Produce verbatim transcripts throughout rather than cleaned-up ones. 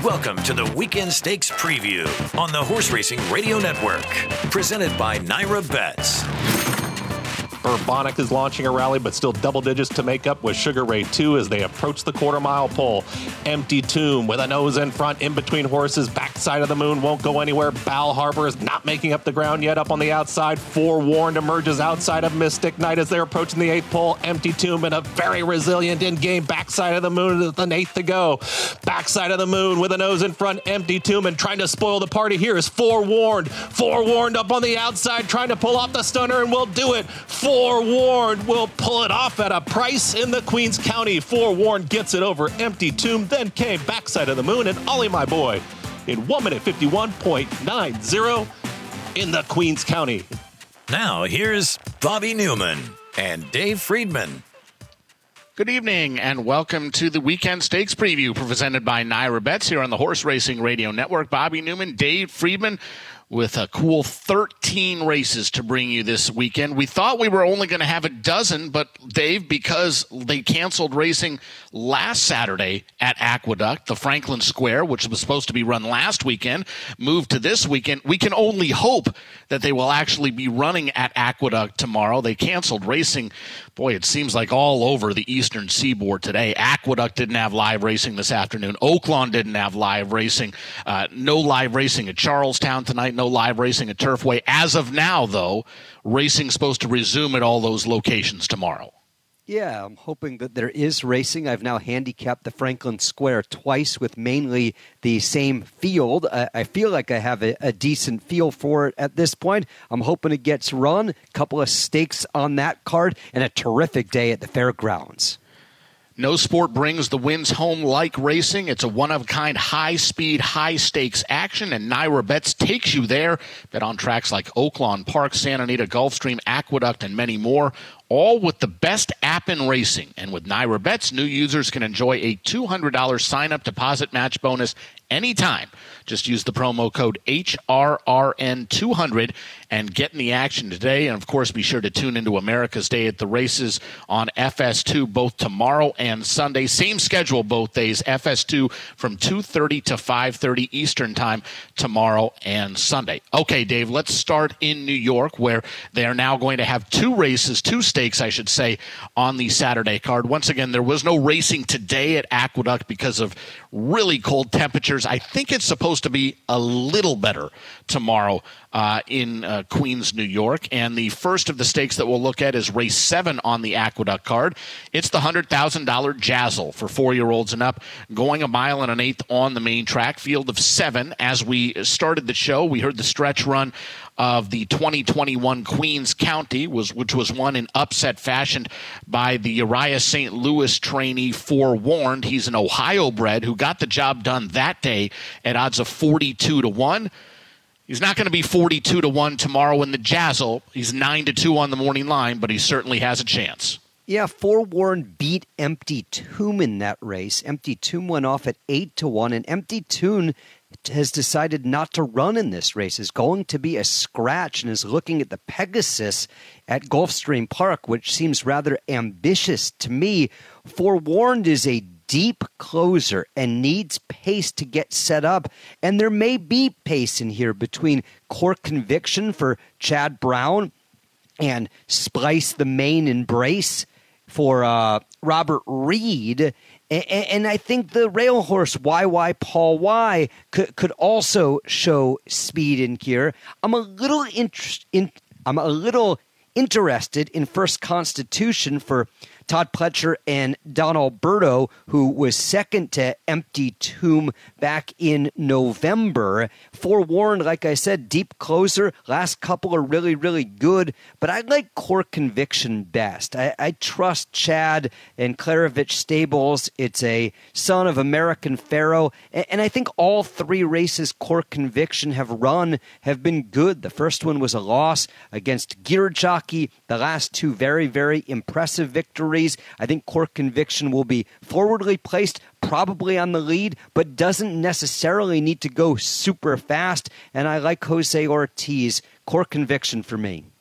Welcome to the Weekend Stakes Preview on the Horse Racing Radio Network, presented by Naira Bets. Urbanic is launching a rally, but still double digits to make up with Sugar Ray two as they approach the quarter mile pole. Empty Tomb with a nose in front, in between horses. Backside of the Moon won't go anywhere. Bal Harbour is not making up the ground yet up on the outside. Forewarned emerges outside of Mystic Knight as they're approaching the eighth pole. Empty Tomb in a very resilient in-game Backside of the Moon with an eighth to go. Backside of the Moon with a nose in front. Empty Tomb and trying to spoil the party here is Forewarned. Forewarned up on the outside trying to pull off the stunner and will do it. Forewarned will pull it off at a price in the Queens County. Forewarned gets it over Empty Tomb. Then came Backside of the Moon and Ollie My Boy in one minute fifty-one point nine zero in the Queens County. Now here's Bobby Newman and Dave Friedman. Good evening and welcome to the Weekend Stakes Preview presented by Naira Bets here on the Horse Racing Radio Network. Bobby Newman, Dave Friedman, with a cool thirteen races to bring you this weekend. We thought we were only going to have a dozen, but Dave, because they canceled racing last Saturday at Aqueduct, the Franklin Square, which was supposed to be run last weekend, moved to this weekend. We can only hope that they will actually be running at Aqueduct tomorrow. They canceled racing. Boy, it seems like all over the eastern seaboard today. Aqueduct didn't have live racing this afternoon. Oaklawn didn't have live racing. Uh, no live racing at Charlestown tonight. No live racing at Turfway. As of now, though, racing's supposed to resume at all those locations tomorrow. Yeah, I'm hoping that there is racing. I've now handicapped the Franklin Square twice with mainly the same field. I, I feel like I have a, a decent feel for it at this point. I'm hoping it gets run. A couple of stakes on that card and a terrific day at the fairgrounds. No sport brings the wins home like racing. It's a one-of-a-kind, high-speed, high-stakes action, and Naira Bets takes you there. Bet on tracks like Oaklawn Park, Santa Anita, Gulfstream, Aqueduct, and many more, all with the best app in racing. And with Naira Bets, new users can enjoy a two hundred dollars sign-up deposit match bonus anytime. Just use the promo code H R R N two hundred and get in the action today. And, of course, be sure to tune into America's Day at the Races on F S two both tomorrow and Sunday. Same schedule both days, F S two from two thirty to five thirty Eastern Time tomorrow and Sunday. Okay, Dave, let's start in New York, where they are now going to have two races, two stakes, I should say, on the Saturday card. Once again, there was no racing today at Aqueduct because of really cold temperatures. I think it's supposed to be a little better tomorrow uh, in uh, Queens, New York. And the first of the stakes that we'll look at is race seven on the Aqueduct card. It's the one hundred thousand dollars Jazzle for four-year-olds and up, going a mile and an eighth on the main track. Field of seven. As we started the show, we heard the stretch run of the twenty twenty-one Queens County, was which was won in upset fashion by the Uriah Saint Louis trainee Forewarned. He's an Ohio bred who got the job done that day at odds of forty-two to one. He's not going to be forty-two to one tomorrow in the Jazzle. He's nine to two on the morning line, but he certainly has a chance. Yeah, Forewarned beat Empty Tomb in that race. Empty Tomb went off at eight to one, and Empty Tomb has decided not to run in this race, is going to be a scratch, and is looking at the Pegasus at Gulfstream Park, which seems rather ambitious to me. Forewarned is a deep closer and needs pace to get set up, and there may be pace in here between Core Conviction for Chad Brown and Splice the Main Embrace for uh, Robert Reed. And I think the rail horse Y Y Paul Y could could also show speed in here. I'm a little interest in. I'm a little interested in First Constitution for Todd Pletcher and Don Alberto, who was second to Empty Tomb back in November. Forewarned, like I said, deep closer. Last couple are really, really good, but I like Core Conviction best. I, I trust Chad and Klarovich Stables. It's a son of American Pharaoh, and, and I think all three races Core Conviction have run have been good. The first one was a loss against Gear Jockey. The last two very, very impressive victories. I think Core Conviction will be forwardly placed, probably on the lead, but doesn't necessarily need to go super fast. And I like Jose Ortiz. Core Conviction for me.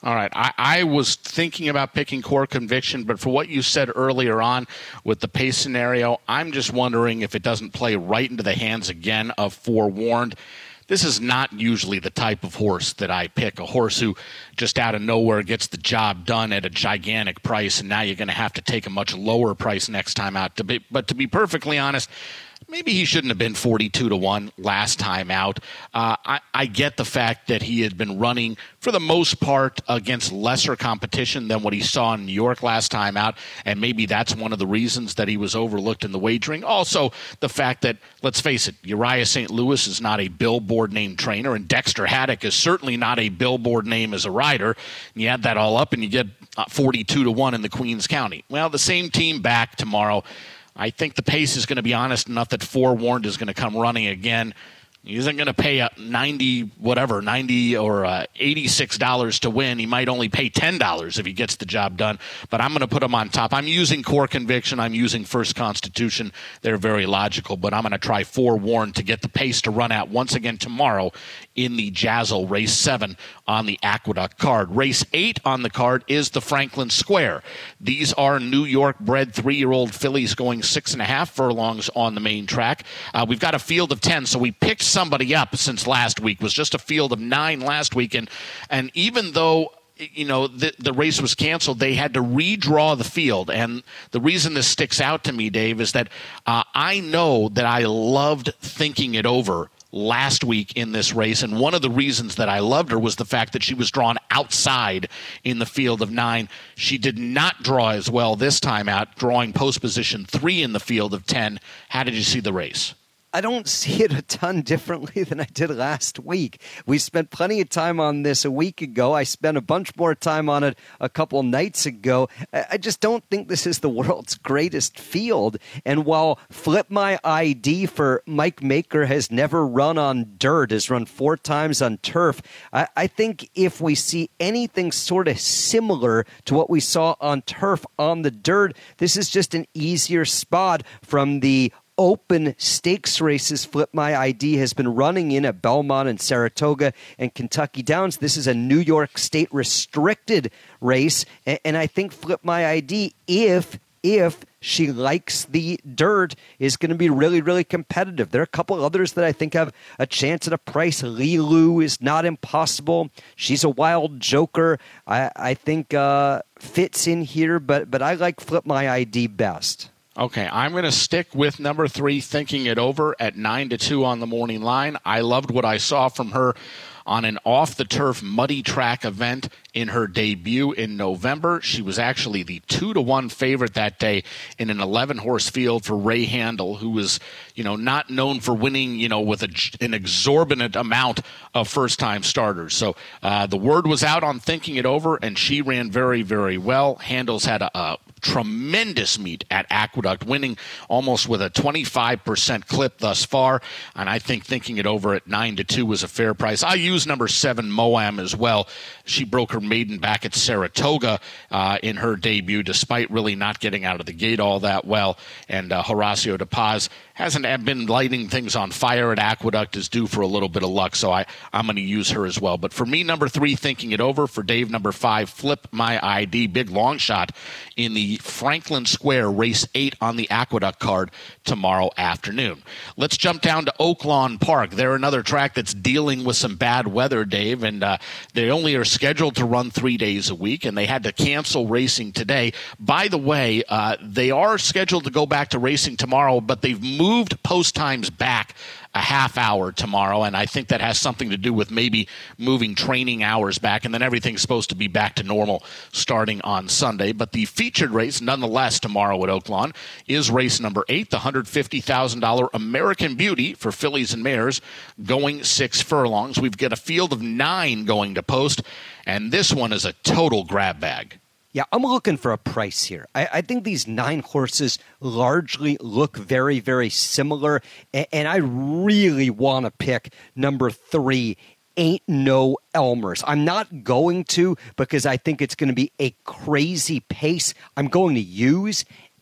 All right. I, I was thinking about picking Core Conviction, but for what you said earlier on with the pace scenario, I'm just wondering if it doesn't play right into the hands again of Forewarned. This is not usually the type of horse that I pick, a horse who just out of nowhere gets the job done at a gigantic price, and now you're going to have to take a much lower price next time out. To be, but to be perfectly honest, maybe he shouldn't have been forty-two to one last time out. Uh, I, I get the fact that he had been running, for the most part, against lesser competition than what he saw in New York last time out, and maybe that's one of the reasons that he was overlooked in the wagering. Also, the fact that, let's face it, Uriah Saint Louis is not a billboard name trainer, and Dexter Haddock is certainly not a billboard name as a rider. And you add that all up, and you get forty-two to one in the Queens County. Well, the same team back tomorrow. I think the pace is going to be honest enough that Forewarned is going to come running again. He isn't going to pay up ninety, whatever, ninety or uh, eighty-six dollars to win. He might only pay ten dollars if he gets the job done. But I'm going to put him on top. I'm using Core Conviction. I'm using First Constitution. They're very logical. But I'm going to try Forewarned to get the pace to run out once again tomorrow in the Jazzle Race seven on the Aqueduct card. Race eight on the card is the Franklin Square. These are New York-bred three-year-old fillies going six and a half furlongs on the main track. Uh, we've got a field of ten, so we picked somebody up since last week. It was just a field of nine last week, and and even though you know the the race was canceled, they had to redraw the field. And the reason this sticks out to me, Dave, is that uh, I know that I loved Thinking It Over last week in this race, and one of the reasons that I loved her was the fact that she was drawn outside in the field of nine. She did not draw as well this time out, drawing post position three in the field of ten. How did you see the race? I don't see it a ton differently than I did last week. We spent plenty of time on this a week ago. I spent a bunch more time on it a couple nights ago. I just don't think this is the world's greatest field. And while Flip My I D for Mike Maker has never run on dirt, has run four times on turf, I, I think if we see anything sort of similar to what we saw on turf on the dirt, this is just an easier spot from the open stakes races Flip My I D has been running in at Belmont and Saratoga and Kentucky Downs. This is a New York State restricted race, and, and I think Flip My I D, if if she likes the dirt, is going to be really, really competitive. There are a couple others that I think have a chance at a price. Lilu is not impossible. She's a wild joker. I, I think uh, fits in here, but but I like Flip My I D best. Okay, I'm going to stick with number three, Thinking It Over, at nine to two on the morning line. I loved what I saw from her on an off-the-turf muddy track event in her debut in November. She was actually the two to one favorite that day in an eleven-horse field for Ray Handel, who was, you know, not known for winning, you know, with a, an exorbitant amount of first-time starters. So uh, the word was out on Thinking It Over, and she ran very, very well. Handel's had a, a tremendous meet at Aqueduct, winning almost with a twenty-five percent clip thus far, and I think Thinking It Over at nine to two was a fair price. I use number seven, Moam, as well. She broke her maiden back at Saratoga uh, in her debut, despite really not getting out of the gate all that well, and uh, Horacio De Paz hasn't been lighting things on fire at Aqueduct, is due for a little bit of luck, so I, I'm going to use her as well. But for me, number three, Thinking It Over. For Dave, number five, Flip My I D, big long shot in the Franklin Square Race eight on the Aqueduct card tomorrow afternoon. Let's jump down to Oaklawn Park. They're another track that's dealing with some bad weather, Dave, and uh, they only are scheduled to run three days a week, and they had to cancel racing today. By the way, uh, they are scheduled to go back to racing tomorrow, but they've moved post times back a half hour tomorrow, and I think that has something to do with maybe moving training hours back, and then everything's supposed to be back to normal starting on Sunday. But the featured race, nonetheless, tomorrow at Oaklawn is race number eight, the one hundred fifty thousand dollars American Beauty for fillies and mares, going six furlongs. We've got a field of nine going to post, and this one is a total grab bag. Yeah, I'm looking for a price here. I, I think these nine horses largely look very, very similar, and, and I really want to pick number three, Ain't No Elmers. I'm not going to because I think it's going to be a crazy pace. I'm going to use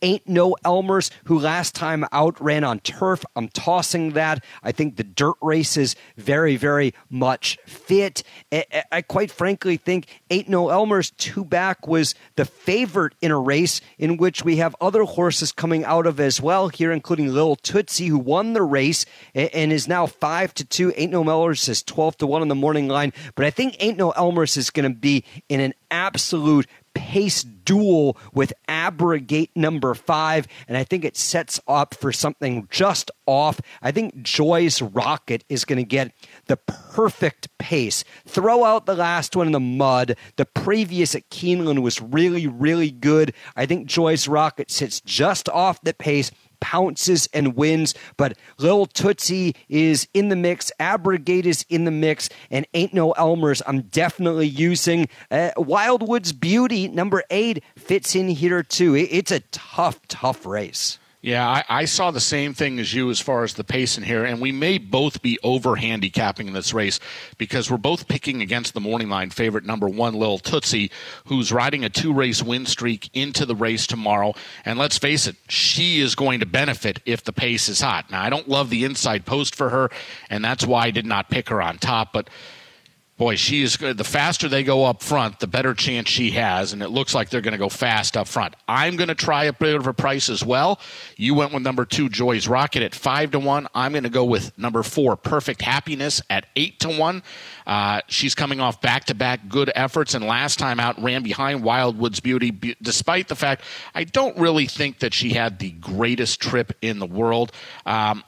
Ain't No Elmers, who last time out ran on turf. I'm tossing that. I think the dirt race is very, very much fit. I, I quite frankly think Ain't No Elmers two back was the favorite in a race in which we have other horses coming out of as well here, including Little Tootsie, who won the race and is now five to two. Ain't No Elmers is twelve to one on the morning line. But I think Ain't No Elmers is going to be in an absolute pace duel with Abrogate number five, and I think it sets up for something just off. I think Joy's Rocket is going to get the perfect pace. Throw out the last one in the mud. The previous at Keeneland was really, really good. I think Joy's Rocket sits just off the pace, pounces and wins, but Little Tootsie is in the mix, Abrogate is in the mix, and Ain't No Elmers I'm definitely using. Uh, Wildwood's Beauty, number eight, fits in here too. It, it's a tough, tough race. Yeah, I, I saw the same thing as you as far as the pace in here, and we may both be over-handicapping in this race because we're both picking against the morning line favorite number one, Little Tootsie, who's riding a two-race win streak into the race tomorrow. And let's face it, she is going to benefit if the pace is hot. Now, I don't love the inside post for her, and that's why I did not pick her on top, but boy, she is good. The faster they go up front, the better chance she has, and it looks like they're going to go fast up front. I'm going to try a bit of a price as well. You went with number two, Joy's Rocket, at five to one. I'm going to go with number four, Perfect Happiness, at eight to one. Uh, she's coming off back-to-back good efforts, and last time out ran behind Wildwood's Beauty, b- despite the fact I don't really think that she had the greatest trip in the world. Um,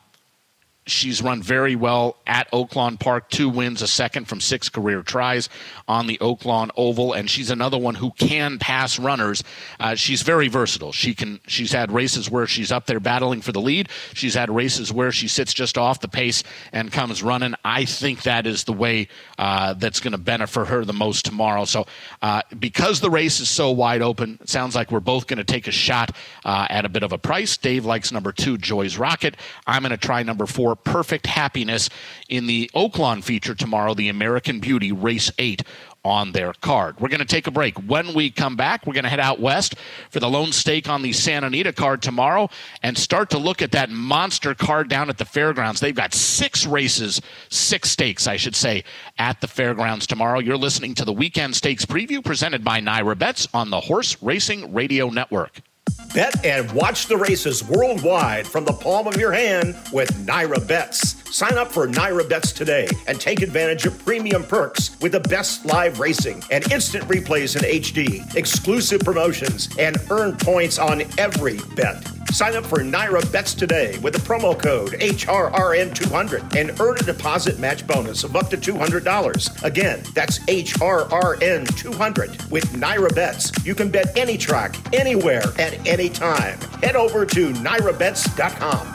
She's run very well at Oaklawn Park, two wins, a second from six career tries on the Oaklawn Oval, and she's another one who can pass runners. Uh, she's very versatile. She can. She's had races where she's up there battling for the lead. She's had races where she sits just off the pace and comes running. I think that is the way uh, that's going to benefit her the most tomorrow. So uh, because the race is so wide open, it sounds like we're both going to take a shot uh, at a bit of a price. Dave likes number two, Joy's Rocket. I'm going to try number four, Perfect Happiness, in the Oaklawn feature tomorrow, the American Beauty Race eight on their card. We're going to take a break. When we come back, we're going to head out west for the lone stake on the Santa Anita card tomorrow and start to look at that monster card down at the fairgrounds. They've got six races, six stakes, I should say, at the fairgrounds tomorrow. You're listening to the Weekend Stakes Preview presented by Naira Bets on the Horse Racing Radio Network. Bet and watch the races worldwide from the palm of your hand with Naira Bets. Sign up for Naira Bets today and take advantage of premium perks with the best live racing and instant replays in H D, exclusive promotions, and earn points on every bet. Sign up for Naira Bets today with the promo code H R R N two hundred and earn a deposit match bonus of up to two hundred dollars. Again, that's H R R N two hundred. With Naira Bets, you can bet any track, anywhere, at any time. Head over to Naira Bets dot com.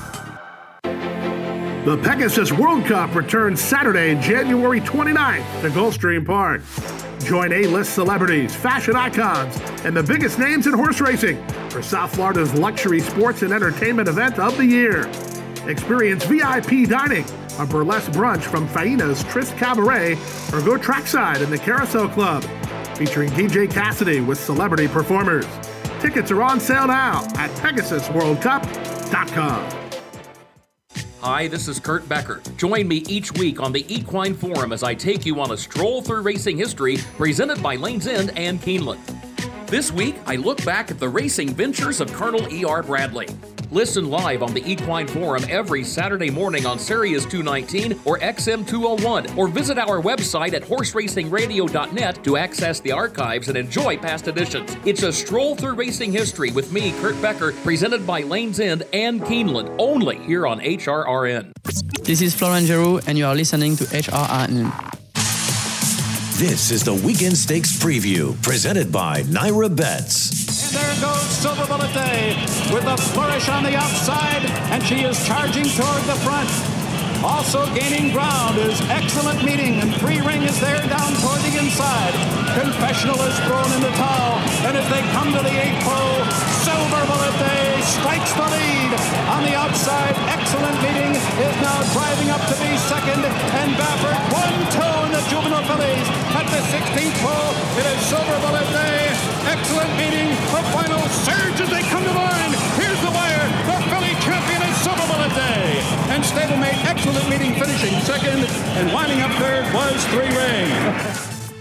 The Pegasus World Cup returns Saturday, January twenty-ninth to Gulfstream Park. Join A-list celebrities, fashion icons, and the biggest names in horse racing for South Florida's luxury sports and entertainment event of the year. Experience V I P dining, a burlesque brunch from Faina's Tryst Cabaret, or go trackside in the Carousel Club, featuring D J Cassidy with celebrity performers. Tickets are on sale now at Pegasus World Cup dot com. Hi, this is Kurt Becker. Join me each week on the Equine Forum as I take you on a stroll through racing history presented by Lane's End and Keeneland. This week, I look back at the racing ventures of Colonel E R Bradley. Listen live on the Equine Forum every Saturday morning on Sirius two nineteen or X M two oh one, or visit our website at horse racing radio dot net to access the archives and enjoy past editions. It's a stroll through racing history with me, Kurt Becker, presented by Lane's End and Keeneland, only here on H R R N. This is Florent Giroux, and you are listening to H R R N. This is the Weekend Stakes Preview, presented by Naira Bets. And there goes Silver Bullet Day with a flourish on the outside, and she is charging toward the front. Also gaining ground is Excellent Meeting, and Free Ring is there down toward the inside. Confessional is thrown in the towel, and as they come to the eighth pole, Silver Bullet Day strikes the lead. On the outside, Excellent excellent meeting, is now driving up to be second. And Baffert one two in the juvenile fillies at the sixteenth pole. It is Silver Bullet Day. Excellent meeting. The final surge as they come to line. Here's the wire. The filly champion is Silver Bullet Day. And stablemate excellent meeting finishing second. And winding up third was Three Ring.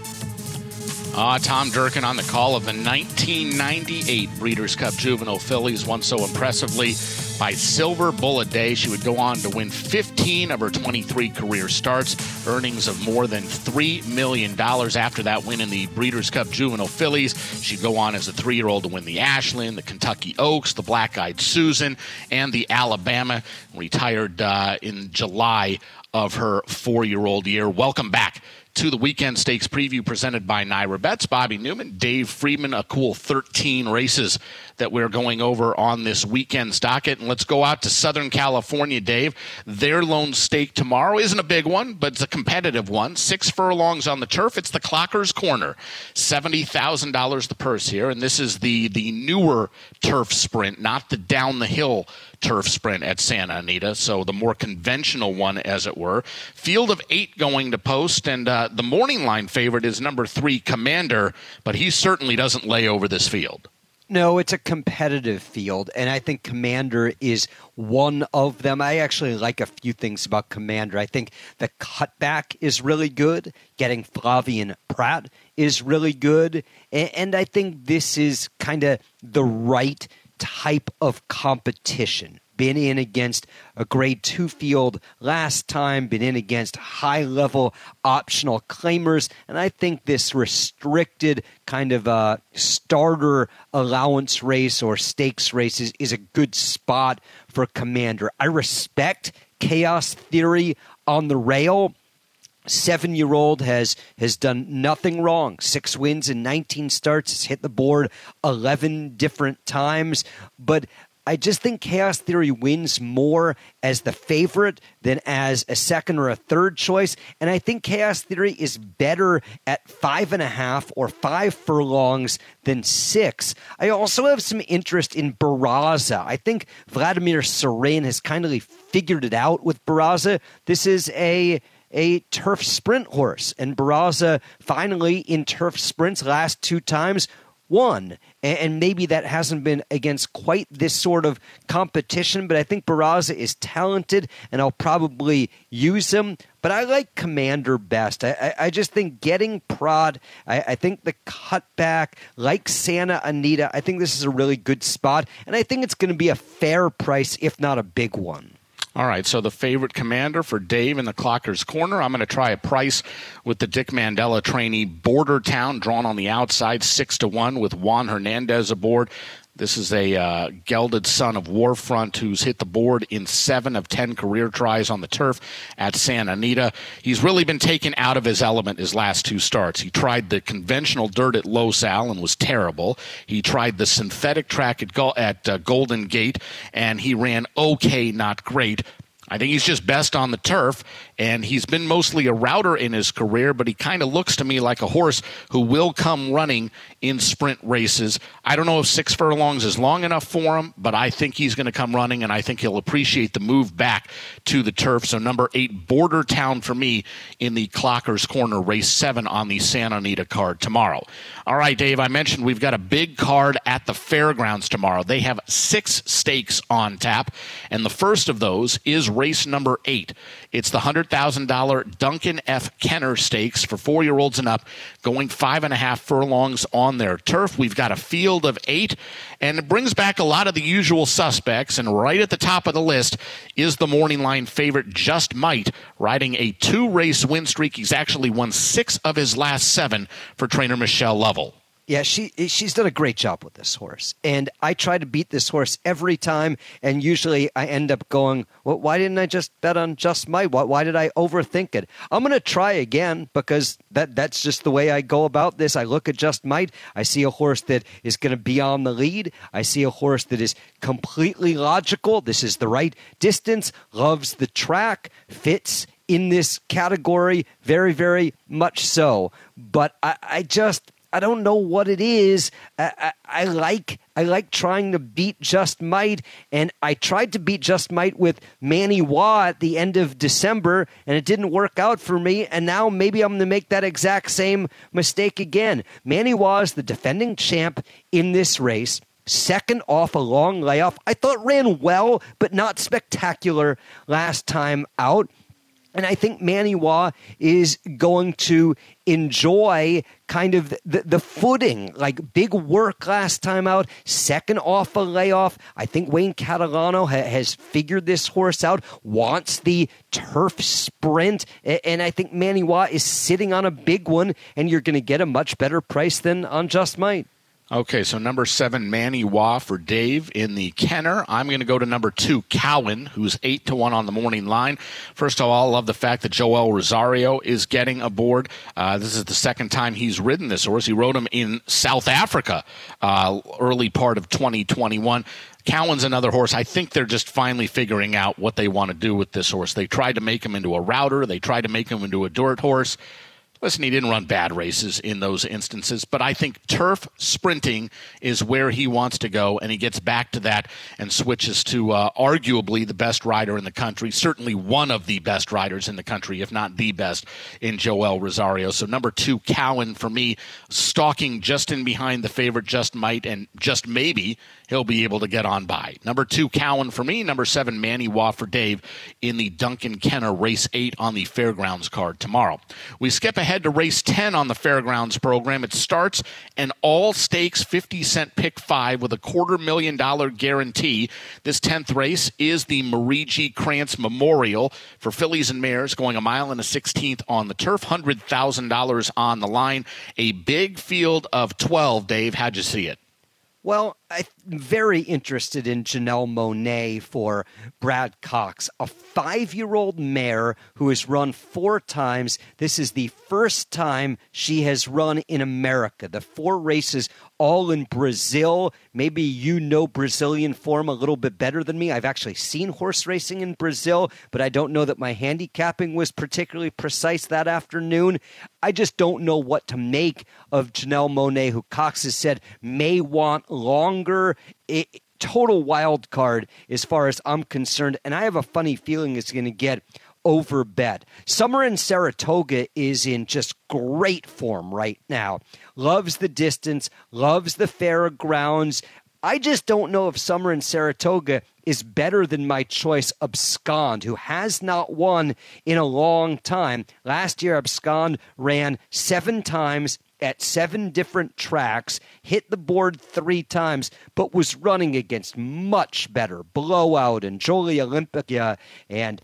Uh, Tom Durkin on the call of the nineteen ninety-eight Breeders' Cup Juvenile Fillies, won so impressively by Silver Bullet Day. She would go on to win fifteen of her twenty-three career starts, earnings of more than three million dollars. After that win in the Breeders' Cup Juvenile Fillies, she'd go on as a three-year-old to win the Ashland, the Kentucky Oaks, the Black-Eyed Susan, and the Alabama. Retired uh, in July of her four-year-old year. Welcome back to the Weekend Stakes preview presented by Naira Bets. Bobby Newman, Dave Friedman, a cool thirteen races that we're going over on this weekend's docket. And let's go out to Southern California, Dave. Their lone stake tomorrow isn't a big one, but it's a competitive one. Six furlongs on the turf. It's the Clocker's Corner. seventy thousand dollars the purse here. And this is the, the newer turf sprint, not the down-the-hill turf sprint at Santa Anita, so the more conventional one, as it were. Field of eight going to post, and uh, the morning line favorite is number three, Commander, but he certainly doesn't lay over this field. No, it's a competitive field, and I think Commander is one of them. I actually like a few things about Commander. I think the cutback is really good. Getting Flavien Prat is really good, and I think this is kind of the right type of competition. Been in against a grade two field last time, been in against high-level optional claimers, and I think this restricted kind of a starter allowance race or stakes race is, is a good spot for Commander. I respect Chaos Theory on the rail. Seven-year-old has has done nothing wrong. Six wins in nineteen starts. Has hit the board eleven different times. But I just think Chaos Theory wins more as the favorite than as a second or a third choice. And I think Chaos Theory is better at five and a half or five furlongs than six. I also have some interest in Barraza. I think Vladimir Serin has kindly figured it out with Barraza. This is a... a turf sprint horse, and Barraza finally in turf sprints last two times won, and maybe that hasn't been against quite this sort of competition, but I think Barraza is talented, and I'll probably use him, but I like Commander best. I, I, I just think getting Prod, I, I think the cutback, like Santa Anita, I think this is a really good spot, and I think it's going to be a fair price, if not a big one. All right, so the favorite Commander for Dave in the Clocker's Corner. I'm going to try a price with the Dick Mandela trainee Border Town, drawn on the outside, six to one with Juan Hernandez aboard. This is a uh, gelded son of Warfront who's hit the board in seven of ten career tries on the turf at Santa Anita. He's really been taken out of his element his last two starts. He tried the conventional dirt at Los Al and was terrible. He tried the synthetic track at, Go- at uh, Golden Gate, and he ran okay, not great. I think he's just best on the turf, and he's been mostly a router in his career, but he kind of looks to me like a horse who will come running in sprint races. I don't know if six furlongs is long enough for him, but I think he's going to come running, and I think he'll appreciate the move back to the turf. So number eight, Border Town for me in the Clocker's Corner, race seven on the Santa Anita card tomorrow. All right, Dave, I mentioned we've got a big card at the fairgrounds tomorrow. They have six stakes on tap, and the first of those is race number eight. It's the one hundred thousand dollars Duncan F. Kenner Stakes for four-year-olds and up, going five and a half furlongs on their turf. We've got a field of eight, and it brings back a lot of the usual suspects, and right at the top of the list is the morning line favorite Just Might, riding a two-race win streak. He's actually won six of his last seven for trainer Michelle Lovell. Yeah, she she's done a great job with this horse. And I try to beat this horse every time, and usually I end up going, well, why didn't I just bet on Just Might? Why, why did I overthink it? I'm going to try again because that that's just the way I go about this. I look at Just Might. I see a horse that is going to be on the lead. I see a horse that is completely logical. This is the right distance, loves the track, fits in this category very, very much so. But I, I just... I don't know what it is. I, I, I like I like trying to beat Just Might, and I tried to beat Just Might with Manny Waugh at the end of December, and it didn't work out for me, and now maybe I'm going to make that exact same mistake again. Manny Waugh is the defending champ in this race. Second off a long layoff. I thought ran well, but not spectacular last time out. And I think Manny Waugh is going to enjoy kind of the, the footing, like big work last time out, second off a layoff. I think Wayne Catalano ha- has figured this horse out, wants the turf sprint, and I think Manny Waugh is sitting on a big one, and you're going to get a much better price than on Just Might. Okay, so number seven, Manny Waugh for Dave in the Kenner. I'm going to go to number two, Cowan, who's eight to one on the morning line. First of all, I love the fact that Joel Rosario is getting aboard. Uh, this is the second time he's ridden this horse. He rode him in South Africa uh, early part of twenty twenty-one. Cowan's another horse. I think they're just finally figuring out what they want to do with this horse. They tried to make him into a router. They tried to make him into a dirt horse. Listen, he didn't run bad races in those instances, but I think turf sprinting is where he wants to go, and he gets back to that and switches to uh, arguably the best rider in the country, certainly one of the best riders in the country, if not the best, in Joel Rosario. So number two, Cowan, for me, stalking just in behind the favorite Just Might, and just maybe he'll be able to get on by. Number two, Cowan for me. Number seven, Manny Waugh for Dave in the Duncan Kenner Race eight on the Fairgrounds card tomorrow. We skip ahead to race ten on the Fairgrounds program. It starts an all-stakes fifty cent pick five with a quarter million dollar guarantee. This tenth race is the Marigi Krantz Memorial for fillies and mares, going a mile and a sixteenth on the turf, one hundred thousand dollars on the line. A big field of twelve, Dave. How'd you see it? Well, I'm very interested in Janelle Monáe for Brad Cox, a five-year-old mare who has run four times. This is the first time she has run in America. The four races all in Brazil. Maybe you know Brazilian form a little bit better than me. I've actually seen horse racing in Brazil, but I don't know that my handicapping was particularly precise that afternoon. I just don't know what to make of Janelle Monáe, who Cox has said may want longer. It, total wild card as far as I'm concerned, and I have a funny feeling it's going to get overbet. Summer in Saratoga is in just great form right now. Loves the distance, loves the fairgrounds. I just don't know if Summer in Saratoga is better than my choice, Abscond, who has not won in a long time. Last year, Abscond ran seven times at seven different tracks, hit the board three times, but was running against much better Blowout and Jolie Olympia and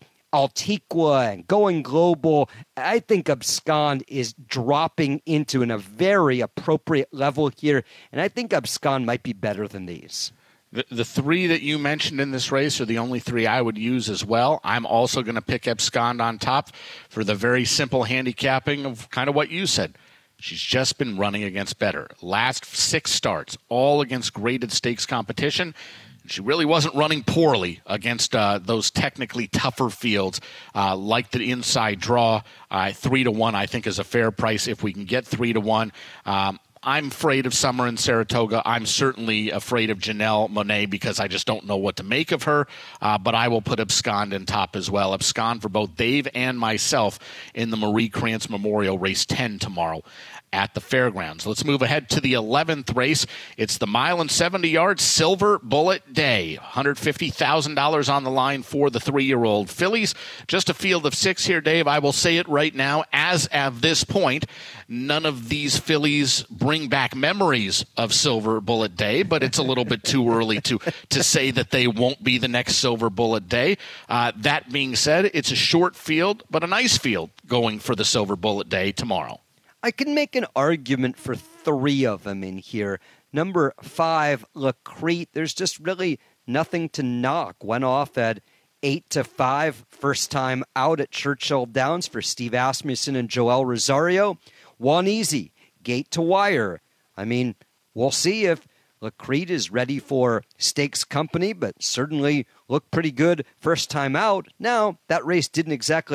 Altiqua and Going Global. I think Abscond is dropping into an, a very appropriate level here, and I think Abscond might be better than these. The, the three that you mentioned in this race are the only three I would use as well. I'm also going to pick Abscond on top for the very simple handicapping of kind of what you said. She's just been running against better. Last six starts, all against graded stakes competition. She really wasn't running poorly against uh, those technically tougher fields, uh, like the inside draw. Uh, three to one, I think, is a fair price if we can get three to one. Um, I'm afraid of Summer in Saratoga. I'm certainly afraid of Janelle Monáe because I just don't know what to make of her. Uh, but I will put Abscond in top as well. Abscond for both Dave and myself in the Marie Krantz Memorial Race ten tomorrow at the Fairgrounds. Let's move ahead to the eleventh race. It's the mile and seventy yard Silver Bullet Day. one hundred fifty thousand dollars on the line for the three-year-old fillies. Just a field of six here, Dave. I will say it right now. As of this point, none of these fillies bring back memories of Silver Bullet Day, but it's a little bit too early to, to say that they won't be the next Silver Bullet Day. Uh, that being said, it's a short field, but a nice field going for the Silver Bullet Day tomorrow. I can make an argument for three of them in here. Number five, Lacrete. There's just really nothing to knock. Went off at eight to five, first time out at Churchill Downs for Steve Asmussen and Joel Rosario. One easy, gate to wire. I mean, we'll see if Lacrete is ready for stakes company, but certainly looked pretty good first time out. Now, that race didn't exactly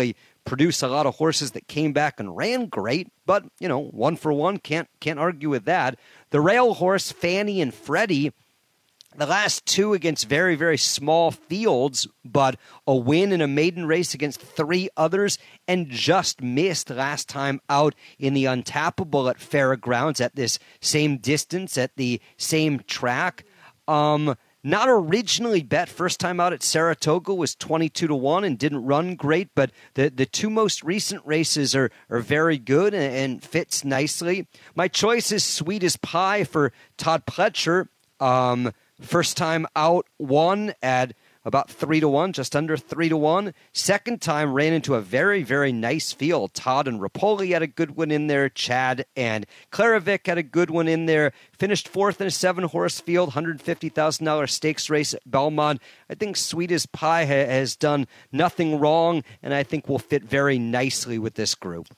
produce a lot of horses that came back and ran great, but, you know, one for one, can't can't argue with that. The rail horse, Fanny and Freddie, the last two against very, very small fields, but a win in a maiden race against three others, and just missed last time out in the Untappable at Fairgrounds at this same distance, at the same track. Um, not originally bet. First time out at Saratoga was twenty-two to one and didn't run great, but the, the two most recent races are, are very good and, and fits nicely. My choice is Sweet as Pie for Todd Pletcher. Um, first time out, won at about three to one, just under three to one. Second time ran into a very, very nice field. Todd and Rapoli had a good one in there. Chad and Clarovic had a good one in there. Finished fourth in a seven-horse field, one hundred fifty thousand dollars stakes race at Belmont. I think Sweet as Pie ha- has done nothing wrong, and I think will fit very nicely with this group.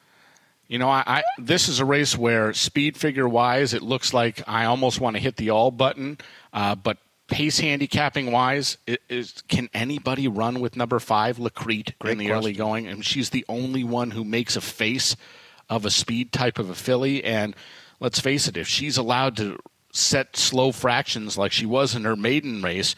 You know, I, I this is a race where speed figure-wise, it looks like I almost want to hit the all button, uh, but pace handicapping wise, it is, can anybody run with number five, Lacrete, in the question. Early going? And she's the only one who makes a face of a speed type of a filly. And let's face it, if she's allowed to set slow fractions like she was in her maiden race,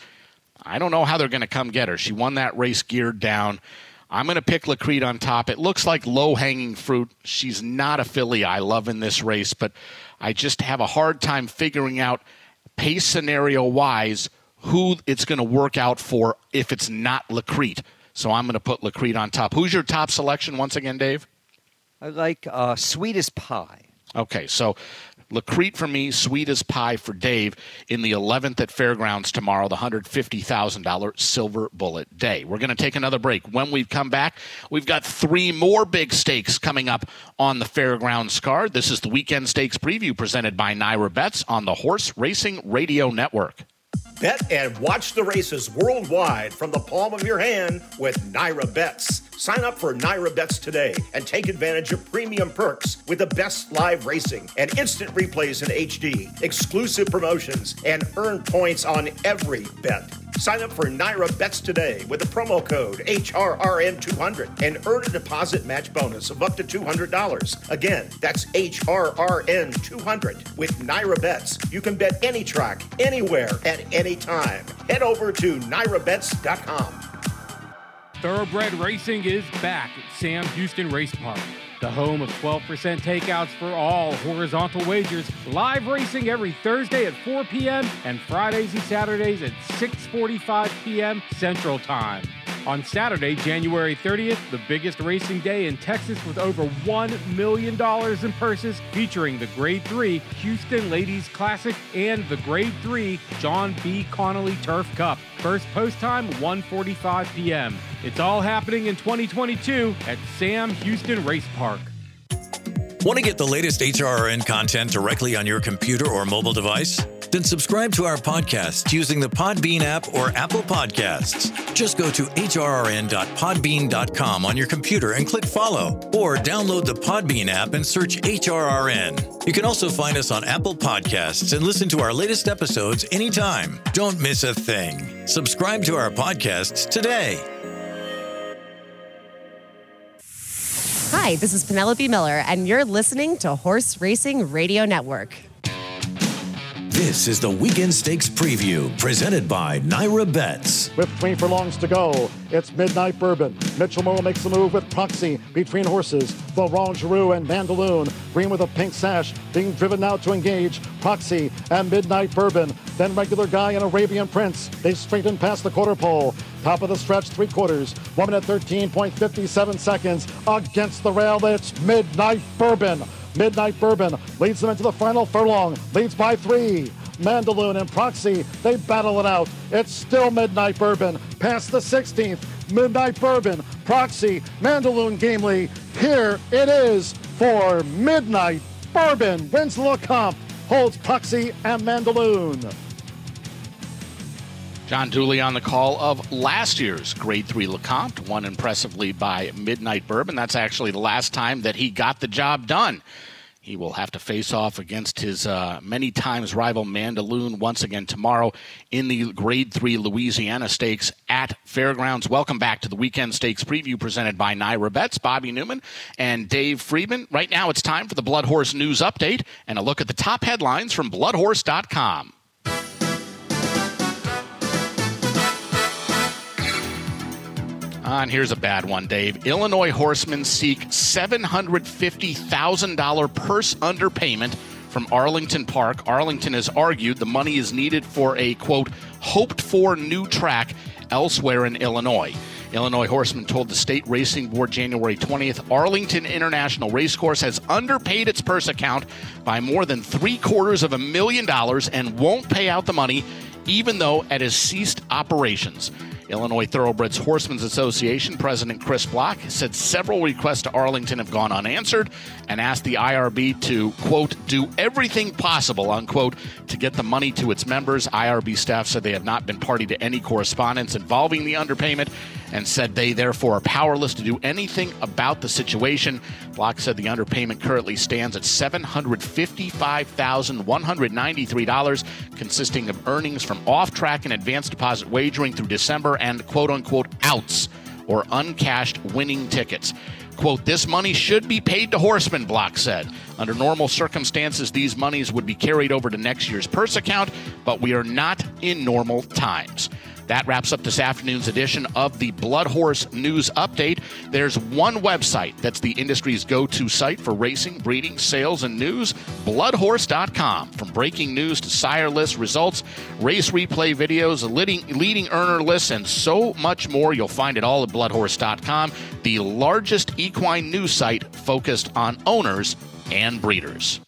I don't know how they're going to come get her. She won that race geared down. I'm going to pick Lacrete on top. It looks like low-hanging fruit. She's not a filly I love in this race, but I just have a hard time figuring out pace scenario-wise who it's going to work out for if it's not Lacrete. So I'm going to put Lacrete on top. Who's your top selection once again, Dave? I like uh, Sweet as Pie. Okay, so Lacrete for me, Sweet as Pie for Dave in the eleventh at Fairgrounds tomorrow, the one hundred fifty thousand dollars Silver Bullet Day. We're going to take another break. When we come back, we've got three more big stakes coming up on the Fairgrounds card. This is the Weekend Stakes Preview presented by Naira Bets on the Horse Racing Radio Network. Bet and watch the races worldwide from the palm of your hand with Naira Bets. Sign up for Naira Bets today and take advantage of premium perks with the best live racing and instant replays in H D, exclusive promotions, and earn points on every bet. Sign up for Naira Bets today with the promo code H R R N two hundred and earn a deposit match bonus of up to two hundred dollars. Again, that's H R R N two hundred. With Naira Bets, you can bet any track, anywhere, at any time. Head over to Naira Bets dot com. Thoroughbred racing is back at Sam Houston Race Park, the home of twelve percent takeouts for all horizontal wagers. Live racing every Thursday at four p.m. and Fridays and Saturdays at six forty-five p.m. Central Time. On Saturday, January thirtieth, the biggest racing day in Texas with over one million dollars in purses, featuring the Grade three Houston Ladies Classic and the Grade three John B. Connolly Turf Cup. First post time, one forty-five p.m. It's all happening in twenty twenty-two at Sam Houston Race Park. Want to get the latest H R R N content directly on your computer or mobile device? Then subscribe to our podcast using the Podbean app or Apple Podcasts. Just go to H R R N dot podbean dot com on your computer and click follow, or download the Podbean app and search H R R N. You can also find us on Apple Podcasts and listen to our latest episodes anytime. Don't miss a thing. Subscribe to our podcasts today. Hi, this is Penelope Miller, and you're listening to Horse Racing Radio Network. This is the Weekend Stakes Preview, presented by Naira Bets. With three furlongs to go, it's Midnight Bourbon. Mitchell Moore makes the move with Proxy between horses. The Rangeroo and Mandaloon. Green with a pink sash, being driven now to engage Proxy and Midnight Bourbon. Then Regular Guy and Arabian Prince. They straighten past the quarter pole. Top of the stretch, three quarters. One minute thirteen point five seven seconds. Against the rail, it's Midnight Bourbon. Midnight Bourbon leads them into the final furlong. Leads by three. Mandaloon and Proxy, they battle it out. It's still Midnight Bourbon. Past the sixteenth. Midnight Bourbon, Proxy, Mandaloon, Gamely. Here it is for Midnight Bourbon. Wins Lecomte, holds Proxy and Mandaloon. John Dooley on the call of last year's Grade three Lecomte, won impressively by Midnight Bourbon. That's actually the last time that he got the job done. He will have to face off against his uh, many times rival Mandaloun once again tomorrow in the Grade three Louisiana Stakes at Fairgrounds. Welcome back to the Weekend Stakes preview presented by Naira Bets. Bobby Newman and Dave Friedman. Right now it's time for the Blood Horse News Update and a look at the top headlines from blood horse dot com. Uh, and here's a bad one, Dave. Illinois horsemen seek seven hundred fifty thousand dollars purse underpayment from Arlington Park. Arlington has argued the money is needed for a, quote, hoped-for new track elsewhere in Illinois. Illinois horsemen told the State Racing Board January twentieth, Arlington International Racecourse has underpaid its purse account by more than three quarters of a million dollars and won't pay out the money, even though it has ceased operations. Illinois Thoroughbreds Horsemen's Association President Chris Block said several requests to Arlington have gone unanswered and asked the I R B to, quote, do everything possible, unquote, to get the money to its members. I R B staff said they have not been party to any correspondence involving the underpayment and said they therefore are powerless to do anything about the situation. Block said the underpayment currently stands at seven hundred fifty-five thousand one hundred ninety-three dollars, consisting of earnings from off-track and advanced deposit wagering through December and quote-unquote outs, or uncashed winning tickets. Quote, this money should be paid to horsemen, Block said. Under normal circumstances, these monies would be carried over to next year's purse account, but we are not in normal times. That wraps up this afternoon's edition of the Blood Horse News Update. There's one website that's the industry's go-to site for racing, breeding, sales, and news, blood horse dot com. From breaking news to sire list results, race replay videos, leading, leading earner lists, and so much more, you'll find it all at blood horse dot com, the largest equine news site focused on owners and breeders.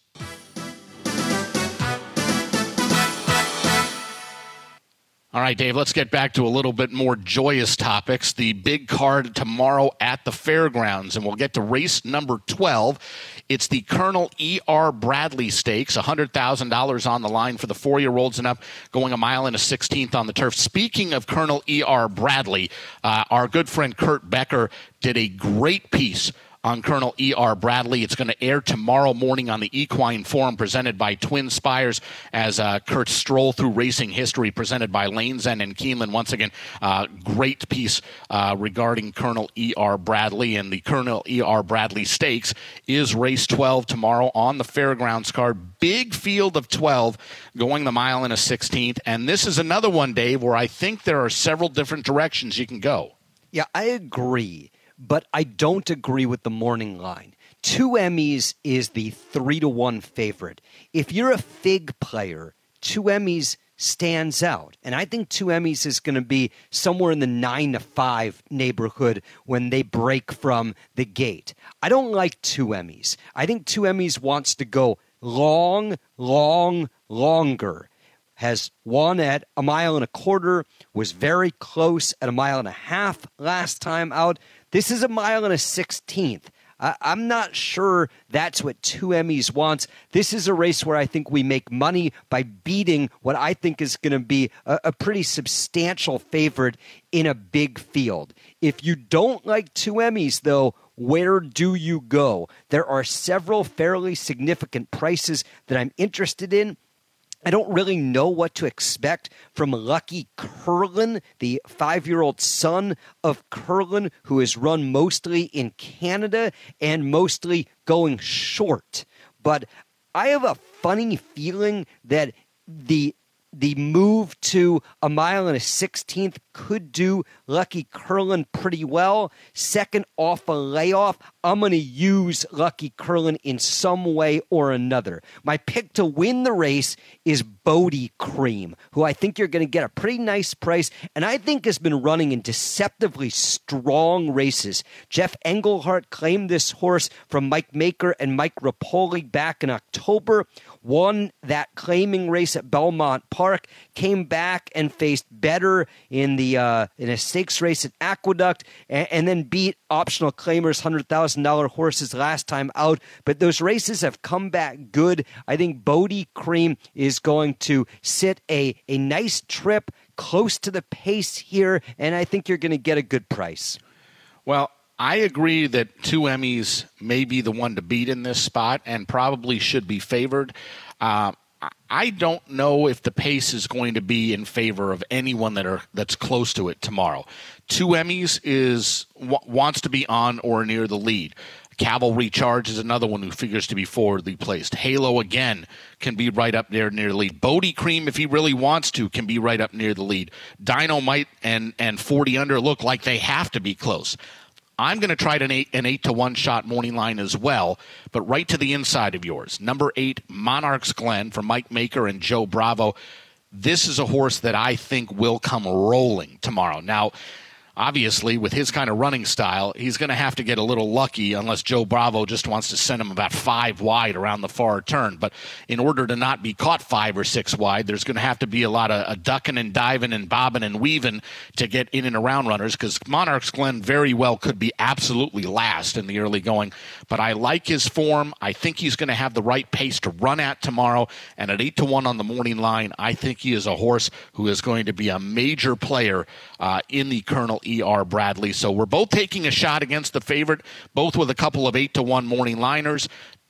All right, Dave, let's get back to a little bit more joyous topics. The big card tomorrow at the Fairgrounds, and we'll get to race number twelve. It's the Colonel E R. Bradley Stakes, one hundred thousand dollars on the line for the four-year-olds and up, going a mile and a sixteenth on the turf. Speaking of Colonel E R. Bradley, uh, our good friend Kurt Becker did a great piece on Colonel E R. Bradley. It's going to air tomorrow morning on the Equine Forum presented by Twin Spires as uh, Kurt stroll through racing history presented by Lane's End and Keeneland. Once again, uh, great piece uh, regarding Colonel E R. Bradley, and the Colonel E R. Bradley Stakes is race twelve tomorrow on the Fairgrounds card. Big field of twelve going the mile and a sixteenth. And this is another one, Dave, where I think there are several different directions you can go. Yeah, I agree. But I don't agree with the morning line. Two Emmys is the three to one favorite. If you're a Fig player, Two Emmys stands out. And I think Two Emmys is going to be somewhere in the nine to five neighborhood when they break from the gate. I don't like Two Emmys. I think Two Emmys wants to go long, long, longer. Has won at a mile and a quarter, was very close at a mile and a half last time out. This is a mile and a sixteenth. I, I'm not sure that's what Two Emmys wants. This is a race where I think we make money by beating what I think is going to be a, a pretty substantial favorite in a big field. If you don't like Two Emmys, though, where do you go? There are several fairly significant prices that I'm interested in. I don't really know what to expect from Lucky Curlin, the five-year-old son of Curlin, who is run mostly in Canada and mostly going short. But I have a funny feeling that the the move to a mile and a sixteenth could do Lucky Curlin pretty well. Second off a layoff, I'm going to use Lucky Curlin in some way or another. My pick to win the race is Bodie Cream, who I think you're going to get a pretty nice price, and I think has been running in deceptively strong races. Jeff Engelhart claimed this horse from Mike Maker and Mike Rapoli back in October, won that claiming race at Belmont Park, came back and faced better in the uh, in a stakes race at Aqueduct, and, and then beat optional claimers, one hundred thousand dollars horses last time out. But those races have come back good. I think Bodie Cream is going to sit a, a nice trip close to the pace here, and I think you're going to get a good price. Well, I agree that Two Emmys may be the one to beat in this spot and probably should be favored. Uh, I don't know if the pace is going to be in favor of anyone that are that's close to it tomorrow. Two Emmys is w- wants to be on or near the lead. Cavalry Charge is another one who figures to be forwardly placed. Halo, again, can be right up there near the lead. Bodie Cream, if he really wants to, can be right up near the lead. Dynamite and, and forty Under look like they have to be close. I'm going to try an eight, an eight to one shot morning line as well, but right to the inside of yours. Number eight, Monarch's Glen for Mike Maker and Joe Bravo. This is a horse that I think will come rolling tomorrow. Now, obviously, with his kind of running style, he's going to have to get a little lucky unless Joe Bravo just wants to send him about five wide around the far turn. But in order to not be caught five or six wide, there's going to have to be a lot of a ducking and diving and bobbing and weaving to get in and around runners, because Monarch's Glen very well could be absolutely last in the early going. But I like his form. I think he's going to have the right pace to run at tomorrow. And at eight to one on the morning line, I think he is a horse who is going to be a major player uh, in the Colonel E R. Bradley. So we're both taking a shot against the favorite, both with a couple of eight to one morning liners.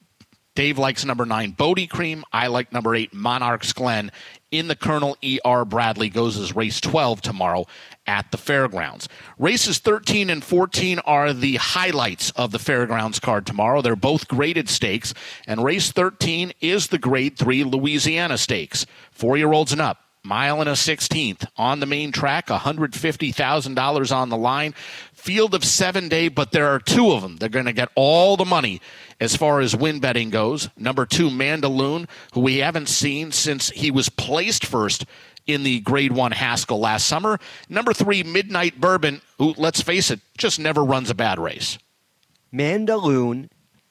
Dave likes number nine, Bodie Cream. I like number eight, Monarch's Glen. In the Colonel E R. Bradley goes as race twelve tomorrow at the Fairgrounds. Races thirteen and fourteen are the highlights of the Fairgrounds card tomorrow. They're both graded stakes, and race thirteen is the grade three Louisiana Stakes. Four-year-olds and up. Mile and a sixteenth on the main track, one hundred fifty thousand dollars on the line. Field of seven day, but there are two of them. They're going to get all the money as far as win betting goes. Number two, Mandaloon, who we haven't seen since he was placed first in the grade one Haskell last summer. Number three, Midnight Bourbon, who, let's face it, just never runs a bad race. Mandaloon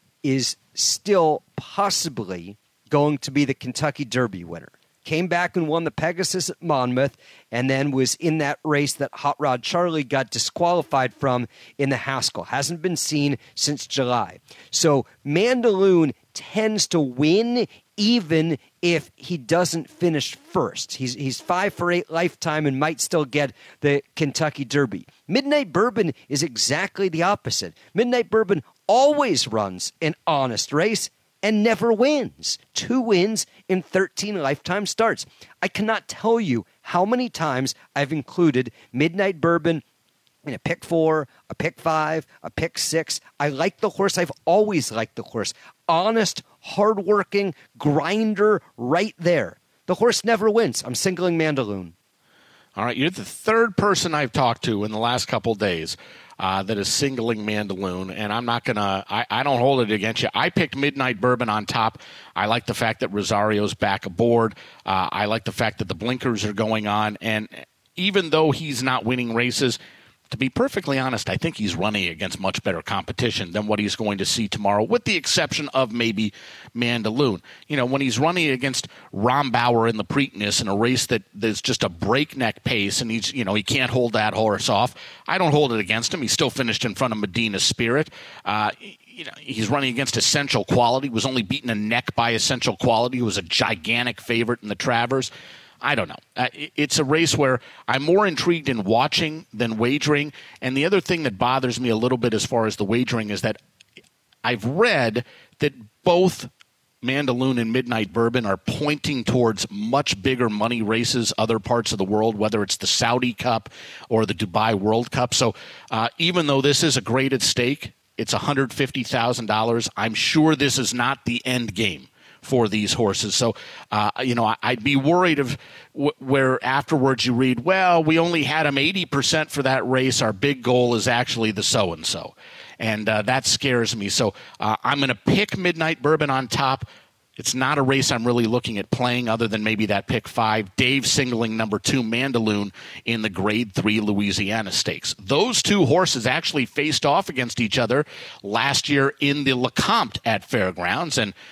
is still possibly going to be the Kentucky Derby winner. Came back and won the Pegasus at Monmouth, and then was in that race that Hot Rod Charlie got disqualified from in the Haskell. Hasn't been seen since July. So Mandaloon tends to win even if he doesn't finish first. He's he's five for eight lifetime and might still get the Kentucky Derby. Midnight Bourbon is exactly the opposite. Midnight Bourbon always runs an honest race and never wins. Two wins in thirteen lifetime starts. I cannot tell you how many times I've included Midnight Bourbon in a pick four, a pick five, a pick six. I like the horse. I've always liked the horse. Honest, hardworking, grinder, right there. The horse never wins. I'm singling Mandaloon. All right, you're the third person I've talked to in the last couple days Uh, that is singling Mandaloon, and I'm not going to, I don't hold it against you. I picked Midnight Bourbon on top. I like the fact that Rosario's back aboard. Uh, I like the fact that the blinkers are going on, and even though he's not winning races, to be perfectly honest, I think he's running against much better competition than what he's going to see tomorrow, with the exception of maybe Mandaloon. You know, when he's running against Rombauer in the Preakness in a race that there's just a breakneck pace, and he's, you know, he can't hold that horse off, I don't hold it against him. He still finished in front of Medina Spirit. Uh, you know, he's running against Essential Quality, was only beaten a neck by Essential Quality, who was a gigantic favorite in the Travers. I don't know. Uh, it's a race where I'm more intrigued in watching than wagering. And the other thing that bothers me a little bit as far as the wagering is that I've read that both Mandaloon and Midnight Bourbon are pointing towards much bigger money races other parts of the world, whether it's the Saudi Cup or the Dubai World Cup. So uh, even though this is a graded stake, it's one hundred fifty thousand dollars. I'm sure this is not the end game for these horses. So, uh, you know, I'd be worried of w- where afterwards you read, well, we only had him eighty percent for that race. Our big goal is actually the so-and-so. And uh, that scares me. So uh, I'm going to pick Midnight Bourbon on top. It's not a race I'm really looking at playing other than maybe that pick five. Dave singling number two, Mandaloon, in the grade three Louisiana Stakes. Those two horses actually faced off against each other last year in the Lecomte at Fairgrounds, and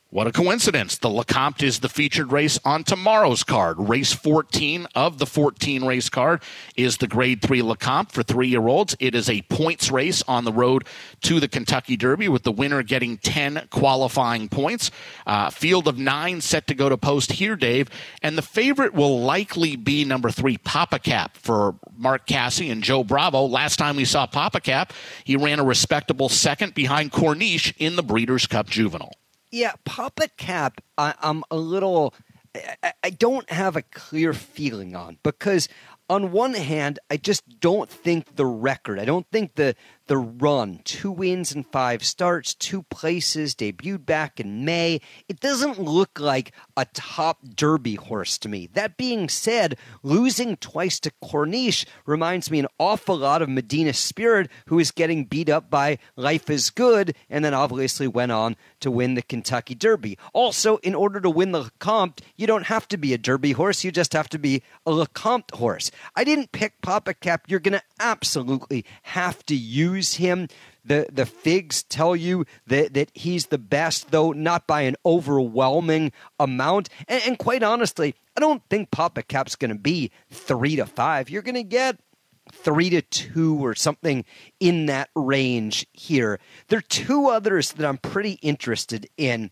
What a coincidence. The Lecomte is the featured race on tomorrow's card. Race fourteen of the fourteen race card is the Grade three Lecomte for three-year-olds. It is a points race on the road to the Kentucky Derby, with the winner getting ten qualifying points. Uh, field of nine set to go to post here, Dave. And the favorite will likely be number three, Papa Cap, for Mark Casse and Joe Bravo. Last time we saw Papa Cap, he ran a respectable second behind Corniche in the Breeders' Cup Juvenile. Yeah, Papa Cap, I, I'm a little I, – I don't have a clear feeling on, because on one hand, I just don't think the record – I don't think the the run, two wins and five starts, two places, debuted back in May, it doesn't look like a top Derby horse to me. That being said, losing twice to Corniche reminds me an awful lot of Medina Spirit, who is getting beat up by Life is Good, and then obviously went on to win the Kentucky Derby. Also, in order to win the Lecomte, you don't have to be a Derby horse, you just have to be a Lecomte horse. I didn't pick Papa Cap. You're going to absolutely have to use him. The the figs tell you that, that he's the best, though not by an overwhelming amount. And, and quite honestly, I don't think Papa Cap's going to be three to five. You're going to get three to two or something in that range here. There are two others that I'm pretty interested in.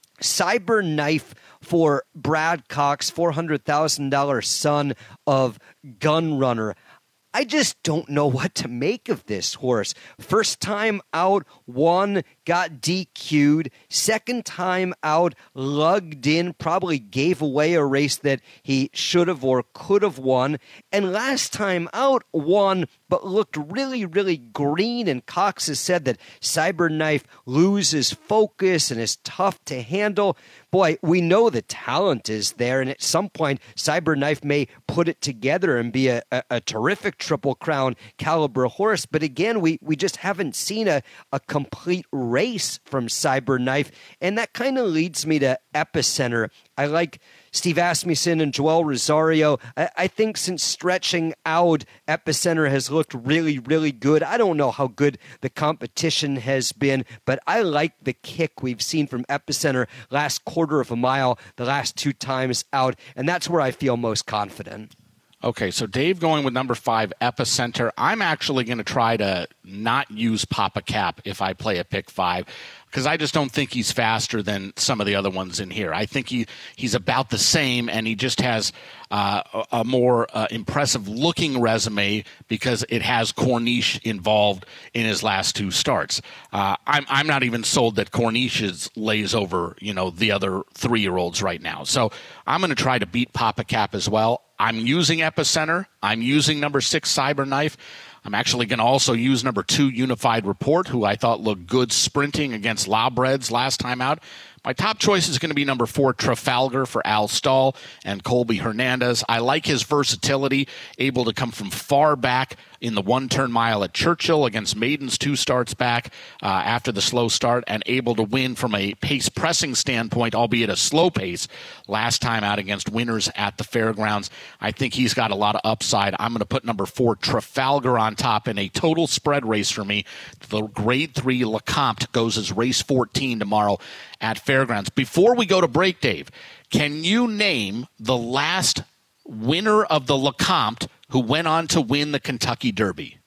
Cyber Knife for Brad Cox, four hundred thousand dollars son of Gunrunner. I just don't know what to make of this horse. First time out, won, got D Q'd. Second time out, lugged in, probably gave away a race that he should have or could have won. And last time out, won, but looked really, really green. And Cox has said that Cyberknife loses focus and is tough to handle. Boy, we know the talent is there, and at some point, Cyberknife may put it together and be a, a, a terrific Triple Crown caliber horse. But again, we, we just haven't seen a, a complete race from Cyberknife, and that kind of leads me to Epicenter. I like Steve Asmussen and Joel Rosario. I, I think since stretching out, Epicenter has looked really, really good. I don't know how good the competition has been, but I like the kick we've seen from Epicenter last quarter of a mile, the last two times out, and that's where I feel most confident. Okay, so Dave going with number five, Epicenter. I'm actually going to try to not use Papa Cap if I play a pick five, because I just don't think he's faster than some of the other ones in here. I think he, he's about the same, and he just has uh, a, a more uh, impressive-looking resume because it has Corniche involved in his last two starts. Uh, I'm I'm not even sold that Corniche is, lays over, you know, the other three-year-olds right now. So I'm going to try to beat Papa Cap as well. I'm using Epicenter. I'm using number six, Cyberknife. I'm actually going to also use number two, Unified Report, who I thought looked good sprinting against Lawbreds last time out. My top choice is going to be number four, Trafalgar, for Al Stahl and Colby Hernandez. I like his versatility, able to come from far back in the one-turn mile at Churchill against Maidens two starts back uh, after the slow start, and able to win from a pace pressing standpoint, albeit a slow pace, last time out against winners at the fairgrounds. I think he's got a lot of upside. I'm going to put number four, Trafalgar, on top in a total spread race for me. The Grade three Lecomte goes as race fourteen tomorrow at Fairgrounds. Before we go to break, Dave, can you name the last winner of the Lecomte who went on to win the Kentucky Derby?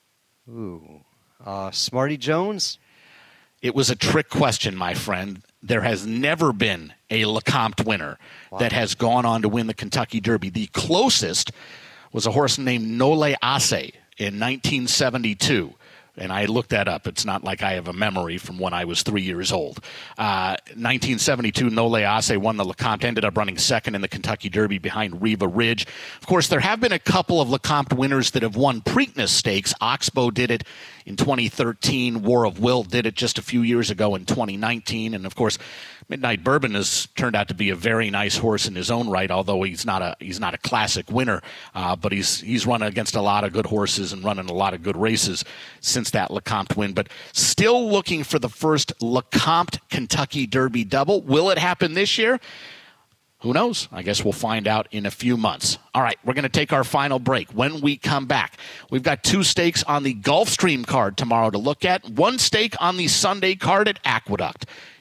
Ooh, uh, Smarty Jones? It was a trick question, my friend. There has never been a Lecomte winner wow. that has gone on to win the Kentucky Derby. The closest was a horse named Nole Ace in nineteen seventy-two. And I looked that up. It's not like I have a memory from when I was three years old. Uh, nineteen seventy-two, Nole Ace won the Lecomte, ended up running second in the Kentucky Derby behind Riva Ridge. Of course, there have been a couple of Lecomte winners that have won Preakness Stakes. Oxbow did it in twenty thirteen. War of Will did it just a few years ago in twenty nineteen. And, of course, Midnight Bourbon has turned out to be a very nice horse in his own right, although he's not a he's not a classic winner. Uh, but he's he's run against a lot of good horses and running a lot of good races since that Lecomte win. But still looking for the first Lecomte Kentucky Derby double. Will it happen this year? Who knows? I guess we'll find out in a few months. All right, we're going to take our final break. When we come back, we've got two stakes on the Gulfstream card tomorrow to look at, one stake on the Sunday card at Aqueduct.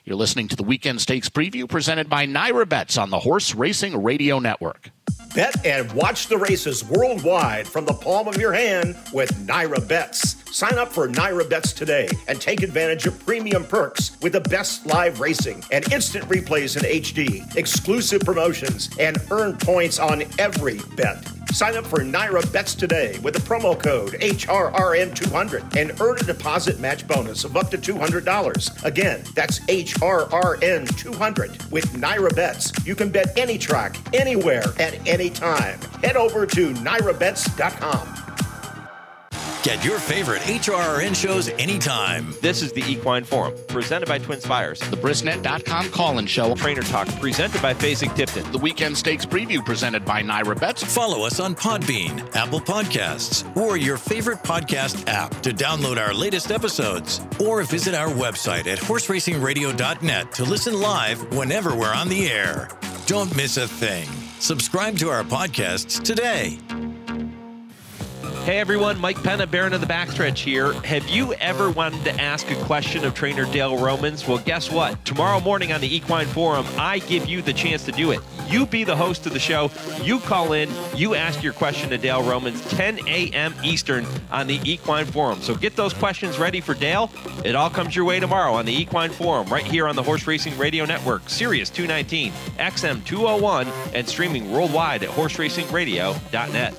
You're listening to the Weekend Stakes Preview presented by Naira Bets on the Horse Racing Radio Network. Bet and watch the races worldwide from the palm of your hand with Naira Bets. Sign up for Naira Bets today and take advantage of premium perks with the best live racing and instant replays in H D, exclusive promotions, and earn points on every bet. Sign up for Naira Bets today with the promo code H R R N two hundred and earn a deposit match bonus of up to two hundred dollars. Again, that's H R R N two hundred. With Naira Bets, you can bet any track, anywhere, at any time. Head over to Naira Bets dot com. Get your favorite H R R N shows anytime. This is the Equine Forum, presented by Twin Spires. The Brisnet dot com call-in show. Trainer Talk, presented by Fasig-Tipton. The Weekend Stakes Preview, presented by Naira Bets. Follow us on Podbean, Apple Podcasts, or your favorite podcast app to download our latest episodes. Or visit our website at horse racing radio dot net to listen live whenever we're on the air. Don't miss a thing. Subscribe to our podcasts today. Hey everyone, Mike Penna, Baron of the Backstretch here. Have you ever wanted to ask a question of trainer Dale Romans? Well, guess what? Tomorrow morning on the Equine Forum, I give you the chance to do it. You be the host of the show. You call in. You ask your question to Dale Romans, ten a.m. Eastern on the Equine Forum. So get those questions ready for Dale. It all comes your way tomorrow on the Equine Forum, right here on the Horse Racing Radio Network, Sirius two nineteen, X M two oh one, and streaming worldwide at horse racing radio dot net.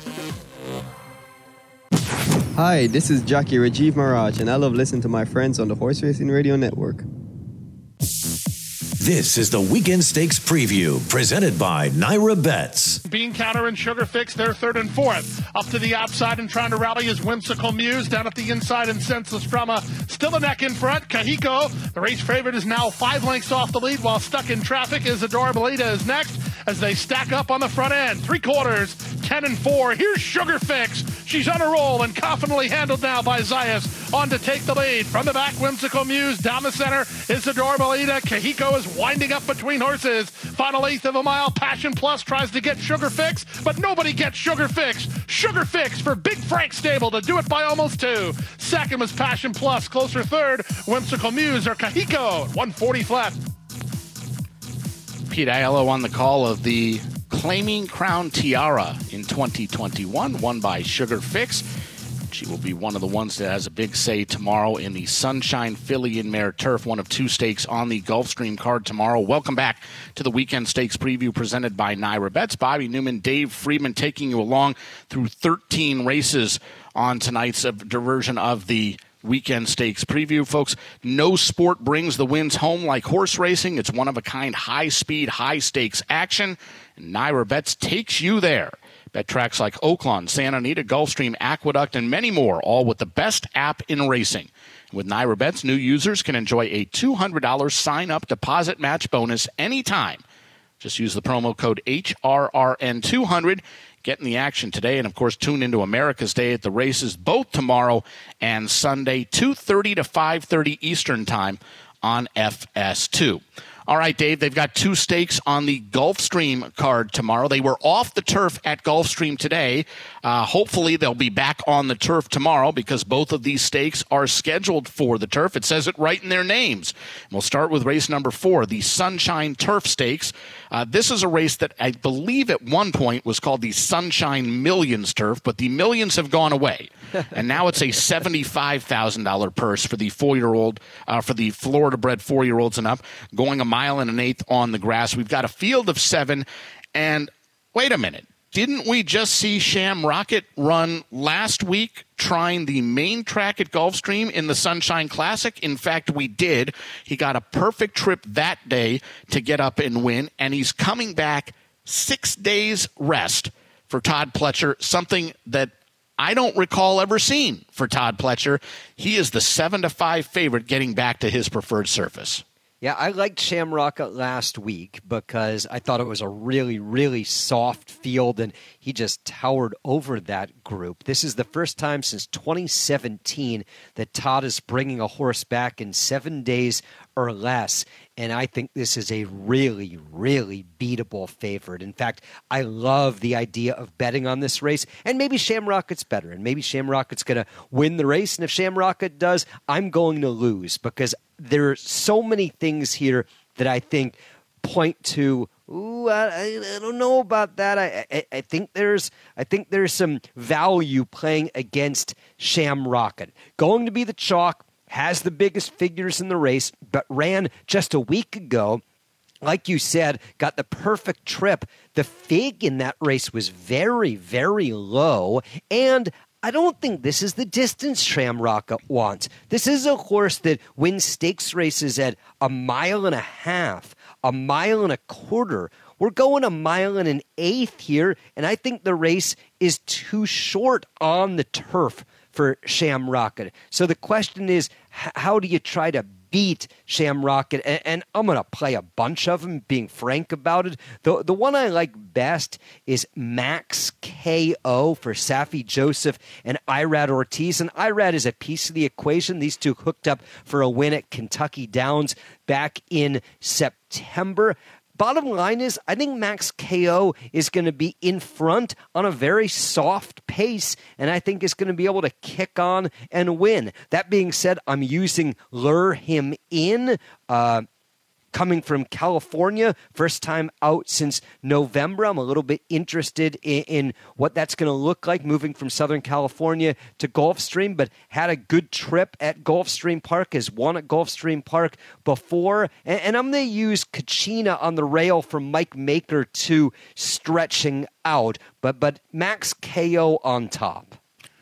Hi, this is Jackie Rajiv Maharaj, and I love listening to my friends on the Horse Racing Radio Network. This is the Weekend Stakes Preview, presented by Naira Bets. Bean Counter and Sugar Fix, they're third and fourth. Up to the outside and trying to rally is Whimsical Muse. Down at the inside and Senseless Drama. Still a neck in front. Kahiko, the race favorite, is now five lengths off the lead, while stuck in traffic is Adorable Ada is next as they stack up on the front end. Three quarters, ten and four. Here's Sugar Fix. She's on a roll and confidently handled now by Zayas. On to take the lead. From the back, Whimsical Muse. Down the center is Adorable Ada. Kahiko is winding up between horses. Final eighth of a mile. Passion Plus tries to get Sugar Fix, but nobody gets Sugar Fix. Sugar Fix for Big Frank Stable to do it by almost two. Second was Passion Plus. Closer third, Whimsical Muse or Kahiko. one forty flat. Pete Aiello on the call of the Claiming Crown Tiara in twenty twenty-one, won by Sugar Fix. She will be one of the ones that has a big say tomorrow in the Sunshine Filly and Mare Turf, one of two stakes on the Gulfstream card tomorrow. Welcome back to the Weekend Stakes Preview presented by Naira Bets. Bobby Newman, Dave Friedman taking you along through thirteen races on tonight's version of the Weekend Stakes Preview. Folks, no sport brings the wins home like horse racing. It's one-of-a-kind, high-speed, high-stakes action, and Naira Bets takes you there. Bet tracks like Oaklawn, Santa Anita, Gulfstream, Aqueduct, and many more, all with the best app in racing. With Naira Bets, new users can enjoy a two hundred dollars sign-up deposit match bonus anytime. Just use the promo code H R R N two hundred. Get in the action today, and of course tune into America's Day at the races both tomorrow and Sunday, two thirty to five thirty Eastern Time on F S two. All right, Dave, they've got two stakes on the Gulfstream card tomorrow. They were off the turf at Gulfstream today. Uh, hopefully they'll be back on the turf tomorrow because both of these stakes are scheduled for the turf. It says it right in their names. And we'll start with race number four, the Sunshine Turf Stakes. Uh, this is a race that I believe at one point was called the Sunshine Millions Turf, but the millions have gone away. And now it's a seventy-five thousand dollars purse for the four-year-old, uh, for the Florida-bred four-year-olds and up, going a mile and an eighth on the grass. We've got a field of seven, and wait a minute. Didn't we just see Sham Rocket run last week trying the main track at Gulfstream in the Sunshine Classic? In fact, we did. He got a perfect trip that day to get up and win, and he's coming back six days rest for Todd Pletcher, something that I don't recall ever seen for Todd Pletcher. He is the seven to five favorite getting back to his preferred surface. Yeah, I liked Shamrock last week because I thought it was a really, really soft field, and he just towered over that group. This is the first time since twenty seventeen that Todd is bringing a horse back in seven days or less. And I think this is a really, really beatable favorite. In fact, I love the idea of betting on this race. And maybe Shamrocket's better. And maybe Shamrocket's going to win the race. And if Shamrocket does, I'm going to lose. Because there are so many things here that I think point to, ooh, I, I don't know about that. I, I I think there's I think there's some value playing against Shamrocket. Going to be the chalk, has the biggest figures in the race, but ran just a week ago. Like you said, got the perfect trip. The fig in that race was very, very low, and I don't think this is the distance Shamrocket wants. This is a horse that wins stakes races at a mile and a half, a mile and a quarter. We're going a mile and an eighth here, and I think the race is too short on the turf for Shamrocket. So the question is, how do you try to beat Shamrocket? And, and I'm going to play a bunch of them, being frank about it. The, the one I like best is Max K O for Safi Joseph and Irad Ortiz. And Irad is a piece of the equation. These two hooked up for a win at Kentucky Downs back in September. Bottom line is, I think Max K O is going to be in front on a very soft pace, and I think is going to be able to kick on and win. That being said, I'm using Lure Him In, uh, coming from California, first time out since November. I'm a little bit interested in, in what that's going to look like moving from Southern California to Gulfstream, but had a good trip at Gulfstream Park, has won at Gulfstream Park before, and, and I'm going to use Kachina on the rail from Mike Maker to stretching out, but but Max K O on top.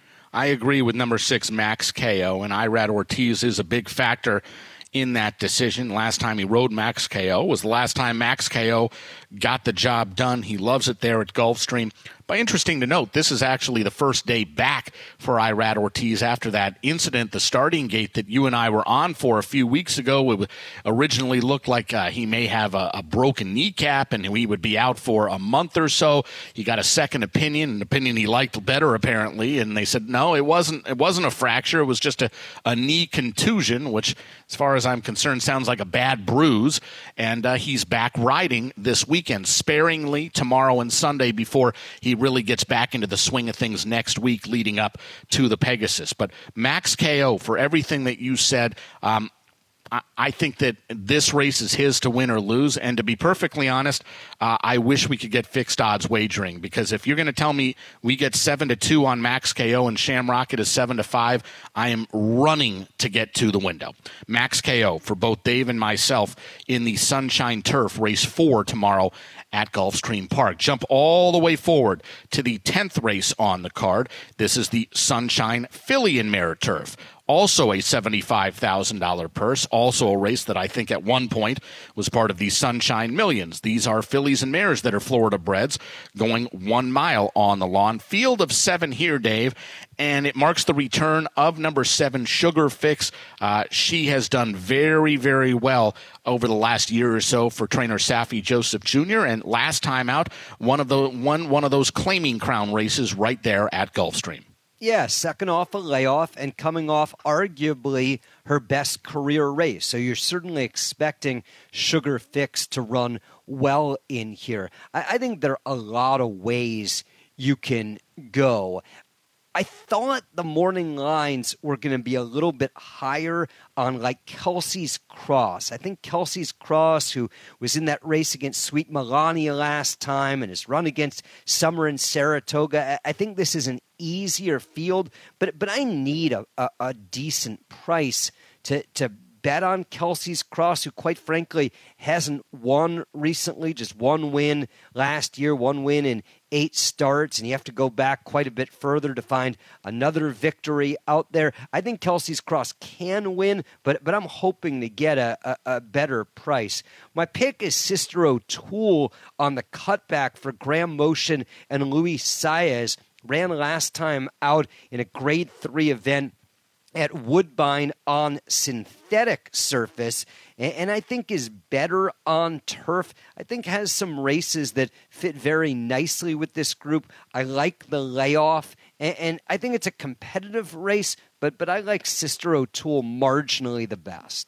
I agree with number six, Max K O, and Irad Ortiz is a big factor in that decision. Last time he rode Max K O was the last time Max K O got the job done. He loves it there at Gulfstream. But interesting to note, this is actually the first day back for Irad Ortiz after that incident, the starting gate that you and I were on for a few weeks ago. It originally looked like uh, he may have a, a broken kneecap and he would be out for a month or so. He got a second opinion, an opinion he liked better apparently, and they said no, it wasn't. It wasn't a fracture. It was just a, a knee contusion, which, as far as I'm concerned, sounds like a bad bruise. And uh, he's back riding this weekend, sparingly tomorrow and Sunday before he really gets back into the swing of things next week leading up to the Pegasus. But Max K O, for everything that you said, um, I, I think that this race is his to win or lose. And to be perfectly honest, uh, I wish we could get fixed odds wagering, because if you're going to tell me we get seven to two on Max K O and Shamrocket is seven to five, I am running to get to the window. Max K O for both Dave and myself in the Sunshine Turf race four tomorrow at Gulfstream Park. Jump all the way forward to the tenth race on the card. This is the Sunshine Filly and Mare Turf. Also a seventy-five thousand dollars purse, also a race that I think at one point was part of the Sunshine Millions. These are fillies and mares that are Florida breds going one mile on the lawn. Field of seven here, Dave, and it marks the return of number seven, Sugar Fix. Uh, she has done very, very well over the last year or so for trainer Safi Joseph Junior, and last time out, one of the one one of those claiming crown races right there at Gulfstream. Yeah, second off a layoff and coming off arguably her best career race. So you're certainly expecting Sugar Fix to run well in here. I, I think there are a lot of ways you can go. I thought the morning lines were going to be a little bit higher on like Kelsey's Cross. I think Kelsey's Cross, who was in that race against Sweet Melania last time and has run against Summer and Saratoga. I think this is an easier field, but but I need a, a, a decent price to to bet on Kelsey's Cross, who quite frankly hasn't won recently, just one win last year, one win in eight starts, and you have to go back quite a bit further to find another victory out there. I think Kelsey's Cross can win, but but I'm hoping to get a, a, a better price. My pick is Sister O'Toole on the cutback for Graham Motion and Luis Saez. Ran last time out in a grade three event at Woodbine on synthetic surface, and I think is better on turf. I think has some races that fit very nicely with this group. I like the layoff, and I think it's a competitive race, but but I like Sister O'Toole marginally the best.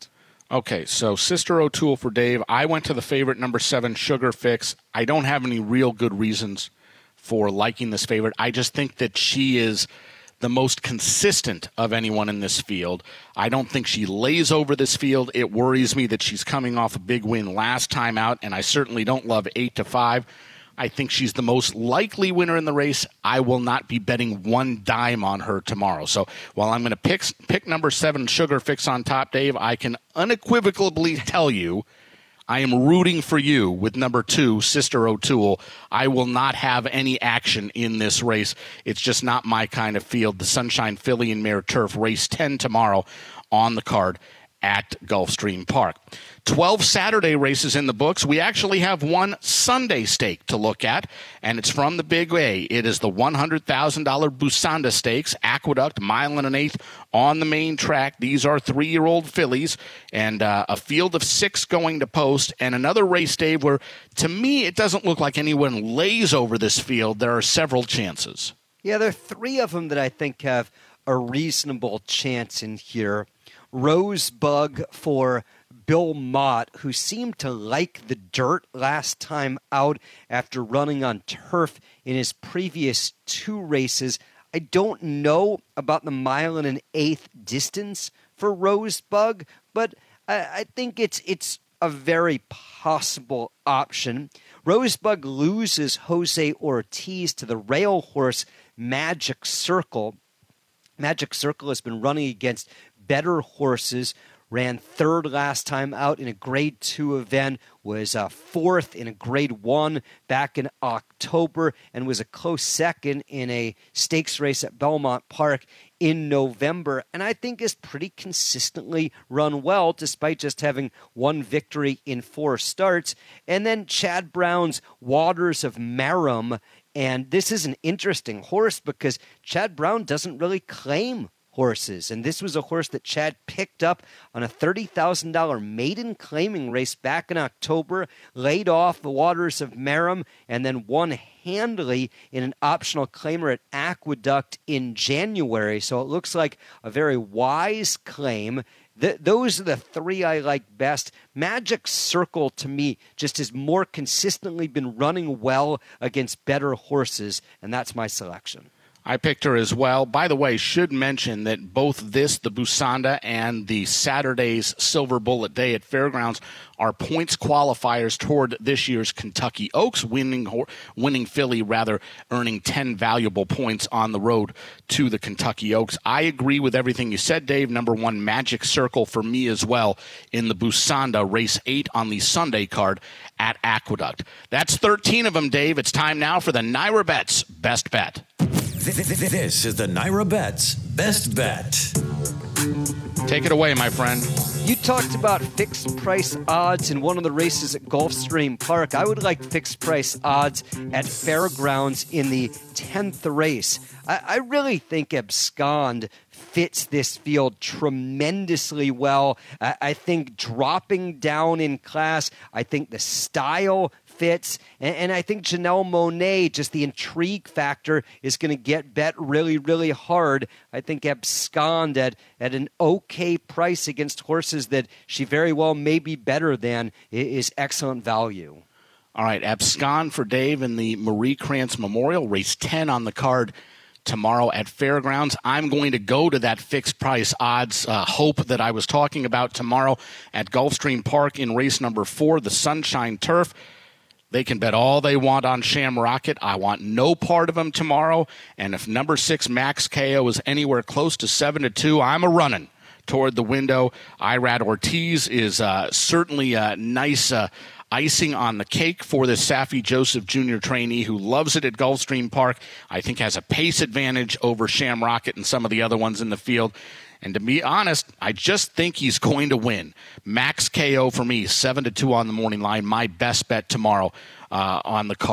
Okay, so Sister O'Toole for Dave. I went to the favorite number seven, Sugar Fix. I don't have any real good reasons for liking this favorite. I just think that she is the most consistent of anyone in this field. I don't think she lays over this field. It worries me that she's coming off a big win last time out, and I certainly don't love eight to five. I think she's the most likely winner in the race. I will not be betting one dime on her tomorrow. So while I'm going to pick pick number seven, Sugar Fix on top, Dave, I can unequivocally tell you I am rooting for you with number two, Sister O'Toole. I will not have any action in this race. It's just not my kind of field. The Sunshine Filly and Mare Turf, race ten tomorrow on the card at Gulfstream Park. twelve Saturday races in the books. We actually have one Sunday stake to look at, and it's from the Big A. It is the one hundred thousand dollars Busanda Stakes, Aqueduct, mile and an eighth on the main track. These are three-year-old fillies, and uh, a field of six going to post, and another race, Dave, where, to me, it doesn't look like anyone lays over this field. There are several chances. Yeah, there are three of them that I think have a reasonable chance in here. Rosebug for Bill Mott, who seemed to like the dirt last time out after running on turf in his previous two races. I don't know about the mile and an eighth distance for Rosebug, but I, I think it's it's a very possible option. Rosebug loses Jose Ortiz to the rail horse Magic Circle. Magic Circle has been running against better horses, ran third last time out in a grade two event, was uh, fourth in a grade one back in October, and was a close second in a stakes race at Belmont Park in November, and I think is pretty consistently run well despite just having one victory in four starts. And then Chad Brown's Waters of Marram, and this is an interesting horse because Chad Brown doesn't really claim horses, and this was a horse that Chad picked up on a thirty thousand dollars maiden claiming race back in October, laid off the Waters of Marram, and then won handily in an optional claimer at Aqueduct in January. So it looks like a very wise claim. Th- those are the three I like best. Magic Circle, to me, just has more consistently been running well against better horses, and that's my selection. I picked her as well. By the way, should mention that both this, the Busanda, and the Saturday's Silver Bullet Day at Fairgrounds are points qualifiers toward this year's Kentucky Oaks, winning winning filly, rather, earning ten valuable points on the road to the Kentucky Oaks. I agree with everything you said, Dave. Number one, Magic Circle for me as well in the Busanda, race eight on the Sunday card at Aqueduct. That's thirteen of them, Dave. It's time now for the Naira Bets Best Bet. This is the Naira Bets Best Bet. Take it away, my friend. You talked about fixed price odds in one of the races at Gulfstream Park. I would like fixed price odds at Fairgrounds in the tenth race. I, I really think Abscond fits this field tremendously well. I, I think dropping down in class, I think the style fits, and, and I think Janelle Monáe, just the intrigue factor, is going to get bet really, really hard. I think Abscond at, at an okay price against horses that she very well may be better than is excellent value. All right, Abscond for Dave in the Marie Krantz Memorial, race ten on the card tomorrow at Fairgrounds. I'm going to go to that fixed price odds uh, hope that I was talking about tomorrow at Gulfstream Park in race number four, the Sunshine Turf. They can bet all they want on Sham Rocket. I want no part of them tomorrow. And if number six, Max K O, is anywhere close to seven to two, I'm a running toward the window. Irad Ortiz is uh, certainly a nice uh, icing on the cake for this Saffie Joseph Junior trainee who loves it at Gulfstream Park. I think has a pace advantage over Sham Rocket and some of the other ones in the field. And to be honest, I just think he's going to win. Max K O for me, seven to two on the morning line. My best bet tomorrow uh, on the card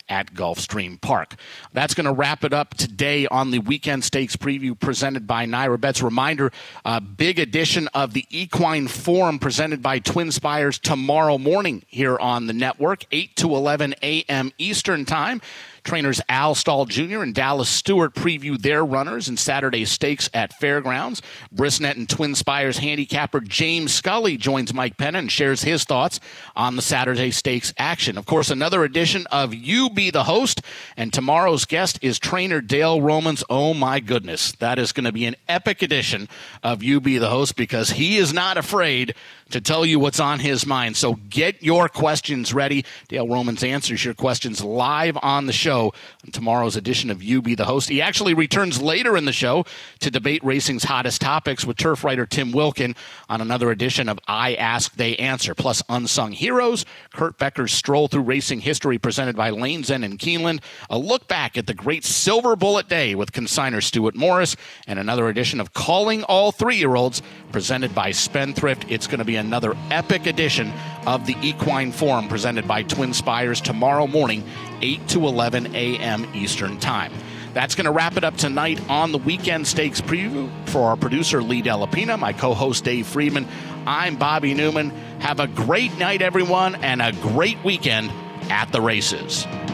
at Gulfstream Park. That's going to wrap it up today on the Weekend Stakes preview presented by Naira Bets. Reminder, a big edition of the Equine Forum presented by Twin Spires tomorrow morning here on the network, eight to eleven a.m. Eastern Time. Trainers Al Stahl Junior and Dallas Stewart preview their runners in Saturday's stakes at Fairgrounds. Brisnet and Twin Spires handicapper James Scully joins Mike Penna and shares his thoughts on the Saturday stakes action. Of course, another edition of You Be the Host, and tomorrow's guest is trainer Dale Romans. Oh my goodness, that is going to be an epic edition of You Be the Host because he is not afraid to tell you what's on his mind. So get your questions ready. Dale Romans answers your questions live on the show on tomorrow's edition of You Be the Host. He actually returns later in the show to debate racing's hottest topics with turf writer Tim Wilkin on another edition of I Ask, They Answer, plus Unsung Heroes, Kurt Becker's stroll through racing history presented by Lane's End and Keeneland, a look back at the great Silver Bullet Day with consigner Stuart Morris, and another edition of Calling All Three-Year-Olds presented by Spendthrift. It's going to be another epic edition of the Equine Forum presented by Twin Spires tomorrow morning, eight to eleven a.m. Eastern Time. That's going to wrap it up tonight on the Weekend Stakes preview. For our producer, Lee Delapina, my co-host, Dave Friedman, I'm Bobby Newman. Have a great night, everyone, and a great weekend at the races.